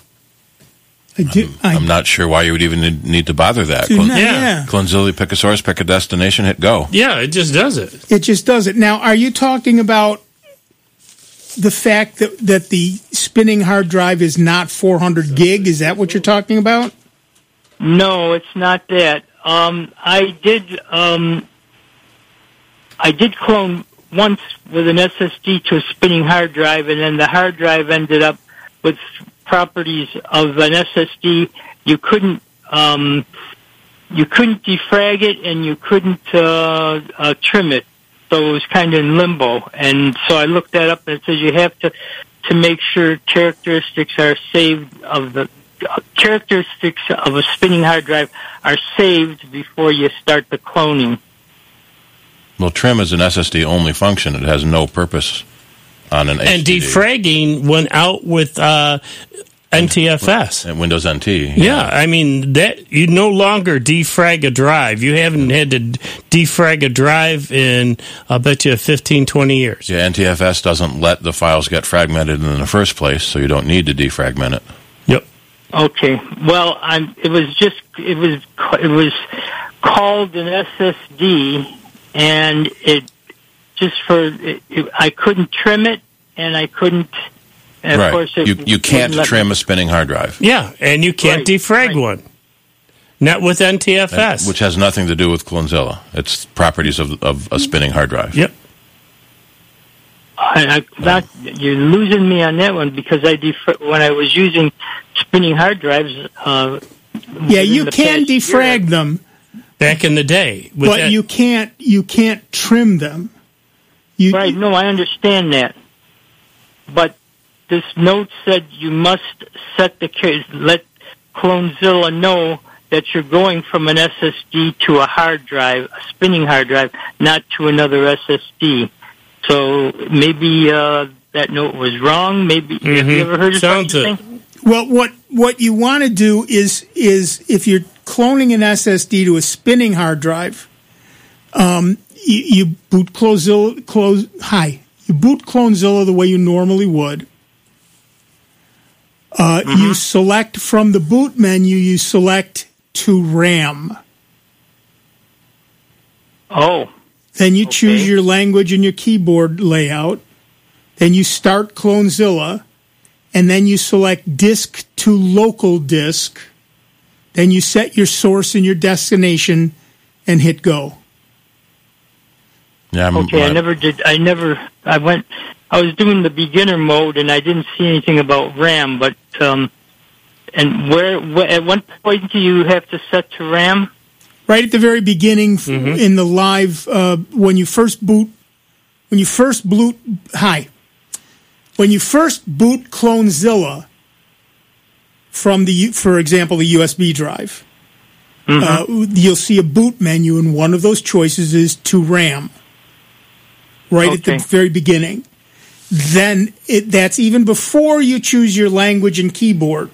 I do, I'm, I'm not sure why you would even need, need to bother that. Do not- yeah. Clonezilla, pick a source, pick a destination, hit go. Yeah, it just does it. It just does it. Now, are you talking about the fact that, that the spinning hard drive is not four hundred gig? Is that what you're talking about? No, it's not that. Um, I did. Um, I did clone once with an S S D to a spinning hard drive, and then the hard drive ended up with properties of an S S D. You couldn't. Um, you couldn't defrag it, and you couldn't uh, uh, trim it. So it was kind of in limbo. And so I looked that up, and it says you have to to make sure characteristics are saved of the uh, characteristics of a spinning hard drive are saved before you start the cloning. Well, trim is an S S D only function. It has no purpose on an And H D D. defragging went out with uh, N T F S. And Windows N T. Yeah. yeah, I mean, that you no longer defrag a drive. You haven't had to defrag a drive in, I'll bet you, fifteen, twenty years. Yeah, N T F S doesn't let the files get fragmented in the first place, so you don't need to defragment it. Yep. Okay. Well, I'm. It was just. It was. It was called an S S D, and it just for. It, it, I couldn't trim it, and I couldn't. And right. Of course it you you can't trim a spinning hard drive. Yeah, and you can't right. defrag right. one. Not with N T F S. And, which has nothing to do with Clonezilla. It's properties of of a spinning hard drive. Yep. I, I, that, you're losing me on that one because I def- when I was using spinning hard drives. Uh, yeah, you can defrag year, them back in the day, but that. you can't you can't trim them. You, right? No, I understand that, but this note said you must set the case. Let Clonezilla know that you're going from an S S D to a hard drive, a spinning hard drive, not to another S S D. So maybe uh, that note was wrong. Maybe mm-hmm. have you ever heard of Sounds such a it. thing? Well, what what you want to do is is if you're cloning an S S D to a spinning hard drive, um, you, you boot Clonezilla. Close hi, you boot Clonezilla the way you normally would. Uh, mm-hmm. You select from the boot menu. You select to RAM. Oh. Then you okay. choose your language and your keyboard layout. Then you start Clonezilla, and then you select disk to local disk. Then you set your source and your destination, and hit go. Yeah. I'm, okay. I'm, I never did. I never. I went. I was doing the beginner mode, and I didn't see anything about RAM. But um, and where, where at what point do you have to set to RAM? Right at the very beginning, mm-hmm. in the live, uh, when you first boot, when you first boot, hi, when you first boot Clonezilla from the, for example, the U S B drive, mm-hmm. uh, you'll see a boot menu, and one of those choices is to RAM. Right okay. at the very beginning. Then it, that's even before you choose your language and keyboard.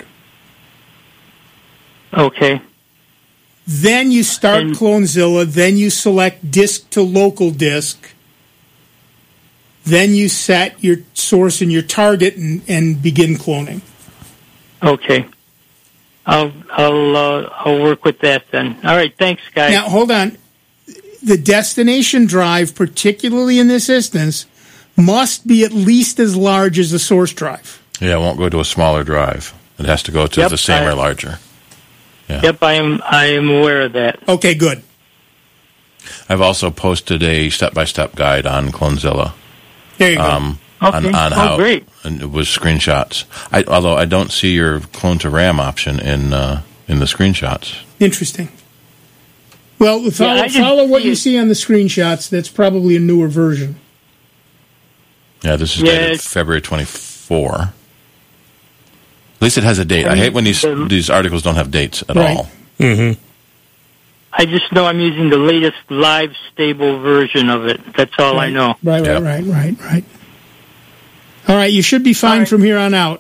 Okay. Then you start and, Clonezilla. Then you select disk to local disk. Then you set your source and your target and, and begin cloning. Okay. I'll I'll uh, I'll work with that then. All right. Thanks, guys. Now hold on. The destination drive, particularly in this instance, must be at least as large as the source drive. Yeah, it won't go to a smaller drive. It has to go to yep, the same I, or larger. Yeah. Yep, I am. I am aware of that. Okay, good. I've also posted a step-by-step guide on Clonezilla. There you go. Um, okay. on, on oh, how, great. And it was screenshots. I, although I don't see your clone to RAM option in uh, in the screenshots. Interesting. Well, follow, yeah, follow what you it. see on the screenshots. That's probably a newer version. Yeah, this is yeah, dated February twenty-fourth. At least it has a date. I, mean, I hate when these the, these articles don't have dates at right. all. Mm-hmm. I just know I'm using the latest live stable version of it. That's all right. I know. Right, right, yep. right, right, right. All right, you should be fine right. from here on out.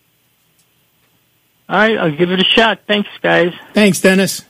All right, I'll give it a shot. Thanks, guys. Thanks, Dennis.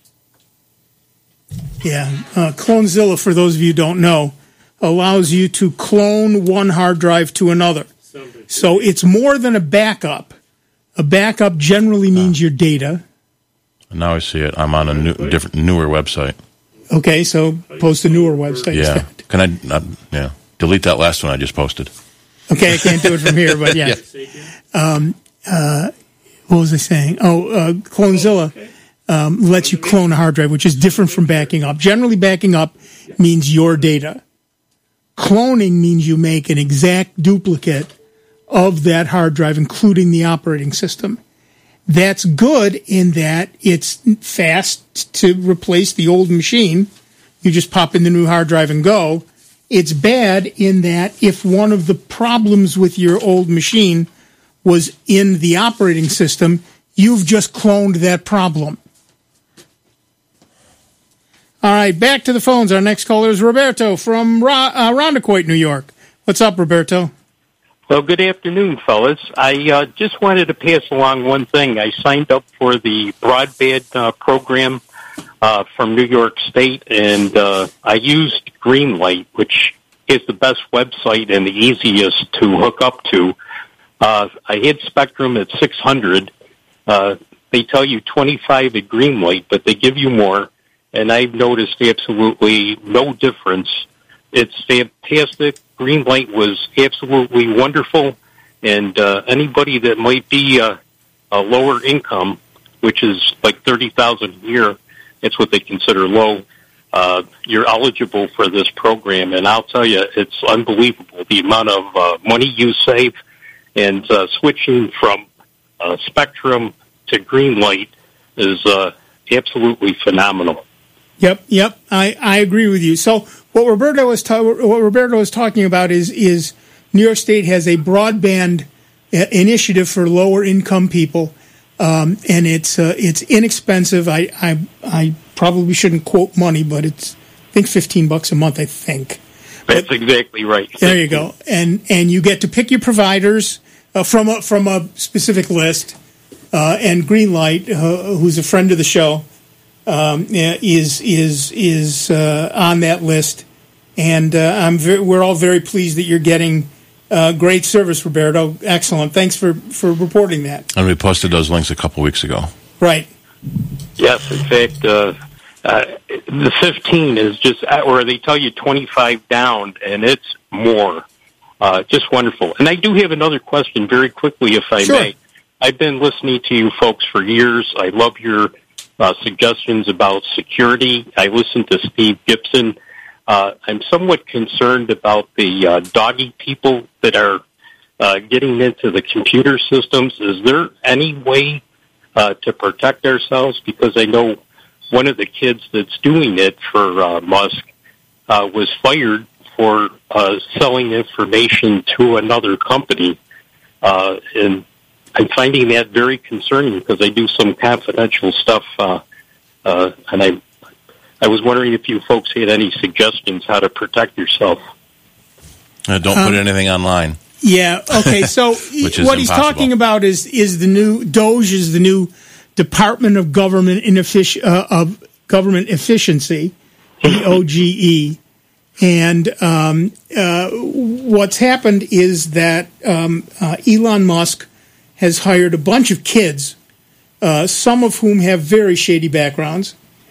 Yeah, uh, Clonezilla, for those of you who don't know, allows you to clone one hard drive to another. So it's more than a backup. A backup generally means your data. Now I see it. I'm on a new, different, newer website. Okay, so post a newer website. Yeah. Can I? Not, yeah. Delete that last one I just posted. Okay, I can't do it from here, but yeah. yeah. Um, uh, what was I saying? Oh, uh, Clonezilla um, lets you clone a hard drive, which is different from backing up. Generally, backing up means your data. Cloning means you make an exact duplicate of that hard drive, including the operating system. That's good in that it's fast to replace the old machine. You just pop in the new hard drive and go. It's bad in that if one of the problems with your old machine was in the operating system, you've just cloned that problem. All right, back to the phones. Our next caller is Roberto from Ro- uh, Rondequoit, New York. What's up, Roberto? Well, good afternoon, fellas. I uh, just wanted to pass along one thing. I signed up for the broadband uh, program uh, from New York State, and uh, I used Greenlight, which is the best website and the easiest to hook up to. Uh, I had Spectrum at six hundred. Uh, they tell you twenty-five at Greenlight, but they give you more, and I've noticed absolutely no difference. It's fantastic. Greenlight was absolutely wonderful, and uh, anybody that might be uh, a lower income, which is like thirty thousand dollars a year, it's what they consider low, uh, you're eligible for this program. And I'll tell you, it's unbelievable, the amount of uh, money you save, and uh, switching from uh, Spectrum to Greenlight is uh, absolutely phenomenal. Yep, yep, I, I agree with you. So what Roberto was ta- what Roberto was talking about is is New York State has a broadband uh, initiative for lower income people, um, and it's uh, it's inexpensive. I, I I probably shouldn't quote money, but it's I think fifteen bucks a month. I think that's but, exactly right. There you go, and and you get to pick your providers uh, from a, from a specific list. Uh, and Greenlight, uh, who's a friend of the show, um, is is is uh, on that list, and uh, I'm very, we're all very pleased that you're getting uh, great service, Roberto. Excellent. Thanks for, for reporting that. And we posted those links a couple weeks ago. Right. Yes, in fact, uh, uh, the fifteen is just, or they tell you twenty-five down, and it's more. Uh, just wonderful. And I do have another question, very quickly, if I sure. may. I've been listening to you folks for years. I love your uh, suggestions about security. I listen to Steve Gibson. Uh, I'm somewhat concerned about the uh, doggy people that are uh, getting into the computer systems. Is there any way uh, to protect ourselves? Because I know one of the kids that's doing it for uh, Musk uh, was fired for uh, selling information to another company. Uh, and I'm finding that very concerning because I do some confidential stuff, uh, uh, and I I was wondering if you folks had any suggestions how to protect yourself. Uh, don't um, put anything online. Yeah. Okay. So what impossible. he's talking about is is the new DOGE is the new Department of Government Ineffic- uh, of Government Efficiency, the O G E. And um, uh, what's happened is that um, uh, Elon Musk has hired a bunch of kids, uh, some of whom have very shady backgrounds.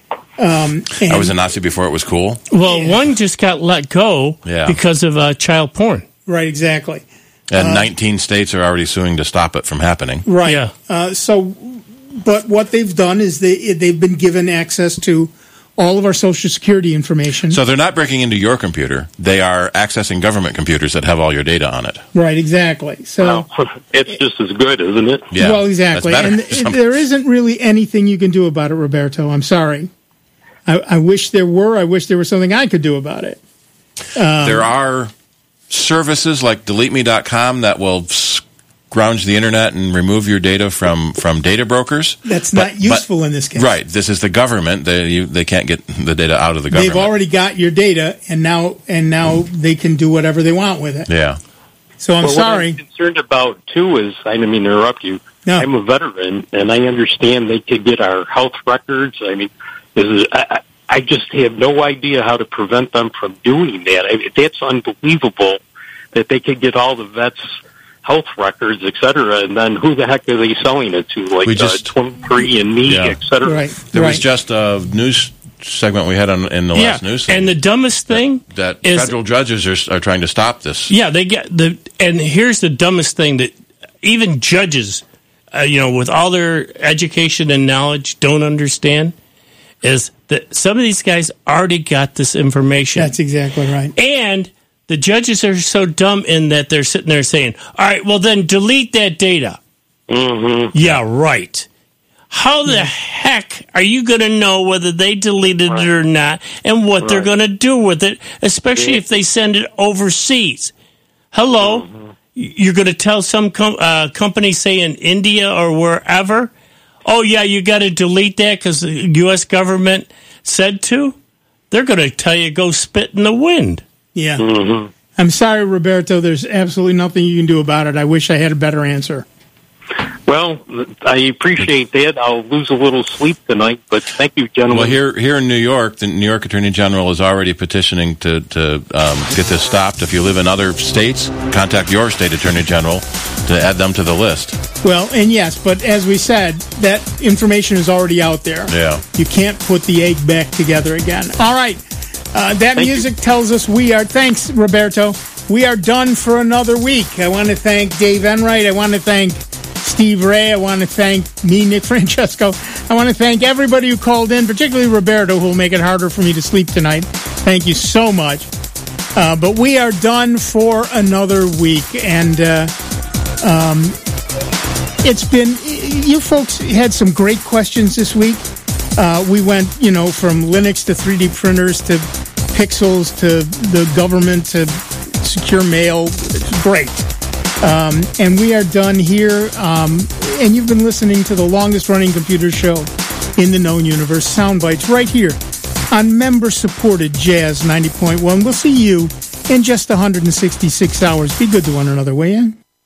Um, and I was a Nazi before it was cool. Well, yeah. one just got let go yeah. because of uh, child porn. Right, exactly. And uh, nineteen states are already suing to stop it from happening. Right. Yeah. Uh, so, but what they've done is they they've been given access to all of our Social Security information. So they're not breaking into your computer. They are accessing government computers that have all your data on it. Right, exactly. So well, it's just as good, isn't it? Yeah, well, exactly. And there isn't really anything you can do about it, Roberto. I'm sorry. I, I wish there were. I wish there was something I could do about it. Um, there are services like delete me dot com that will scrounge the internet and remove your data from, from data brokers. That's but, not useful but, in this case. Right. This is the government. They you, they can't get the data out of the government. They've already got your data, and now and now they can do whatever they want with it. Yeah. So I'm well, sorry. What I'm concerned about, too, is, I didn't mean to interrupt you. No. I'm a veteran, and I understand they could get our health records. I mean, this is, I, I just have no idea how to prevent them from doing that. I, that's unbelievable that they could get all the vets' health records, et cetera, and then who the heck are they selling it to? Like we just, uh, twenty-three and me, yeah. et cetera? Right. There right. was just a news segment we had on, in the yeah. last news. And the dumbest thing that, that is, federal judges are, are trying to stop this. Yeah, they get the. And here's the dumbest thing that even judges, uh, you know, with all their education and knowledge, don't understand is that some of these guys already got this information. That's exactly right. And the judges are so dumb in that they're sitting there saying, all right, well, then delete that data. Mm-hmm. Yeah, right. How the heck are you going to know whether they deleted right. it or not and what right. they're going to do with it, especially yeah. if they send it overseas? Hello? Mm-hmm. You're going to tell some com- uh, company, say in India or wherever, oh, yeah, you got to delete that because the U S government said to? They're going to tell you go spit in the wind. Yeah. Mm-hmm. I'm sorry, Roberto. There's absolutely nothing you can do about it. I wish I had a better answer. Well, I appreciate that. I'll lose a little sleep tonight, but thank you, gentlemen. Well, here here in New York, the New York Attorney General is already petitioning to, to um, get this stopped. If you live in other states, contact your state Attorney General to add them to the list. Well, and yes, but as we said, that information is already out there. Yeah. You can't put the egg back together again. All right. Uh, that Thank music you. tells us we are... Thanks, Roberto. We are done for another week. I want to thank Dave Enright. I want to thank Steve Ray. I want to thank me, Nick Francesco. I want to thank everybody who called in, particularly Roberto, who will make it harder for me to sleep tonight. Thank you so much. Uh, but we are done for another week. And uh, um, it's been... You folks had some great questions this week. Uh, we went, you know, from Linux to three D printers to Pixels to the government to secure mail. It's great. Um, and we are done here. Um, and you've been listening to the longest-running computer show in the known universe, Soundbites, right here on member-supported Jazz ninety point one. We'll see you in just one hundred sixty-six hours. Be good to one another, will you?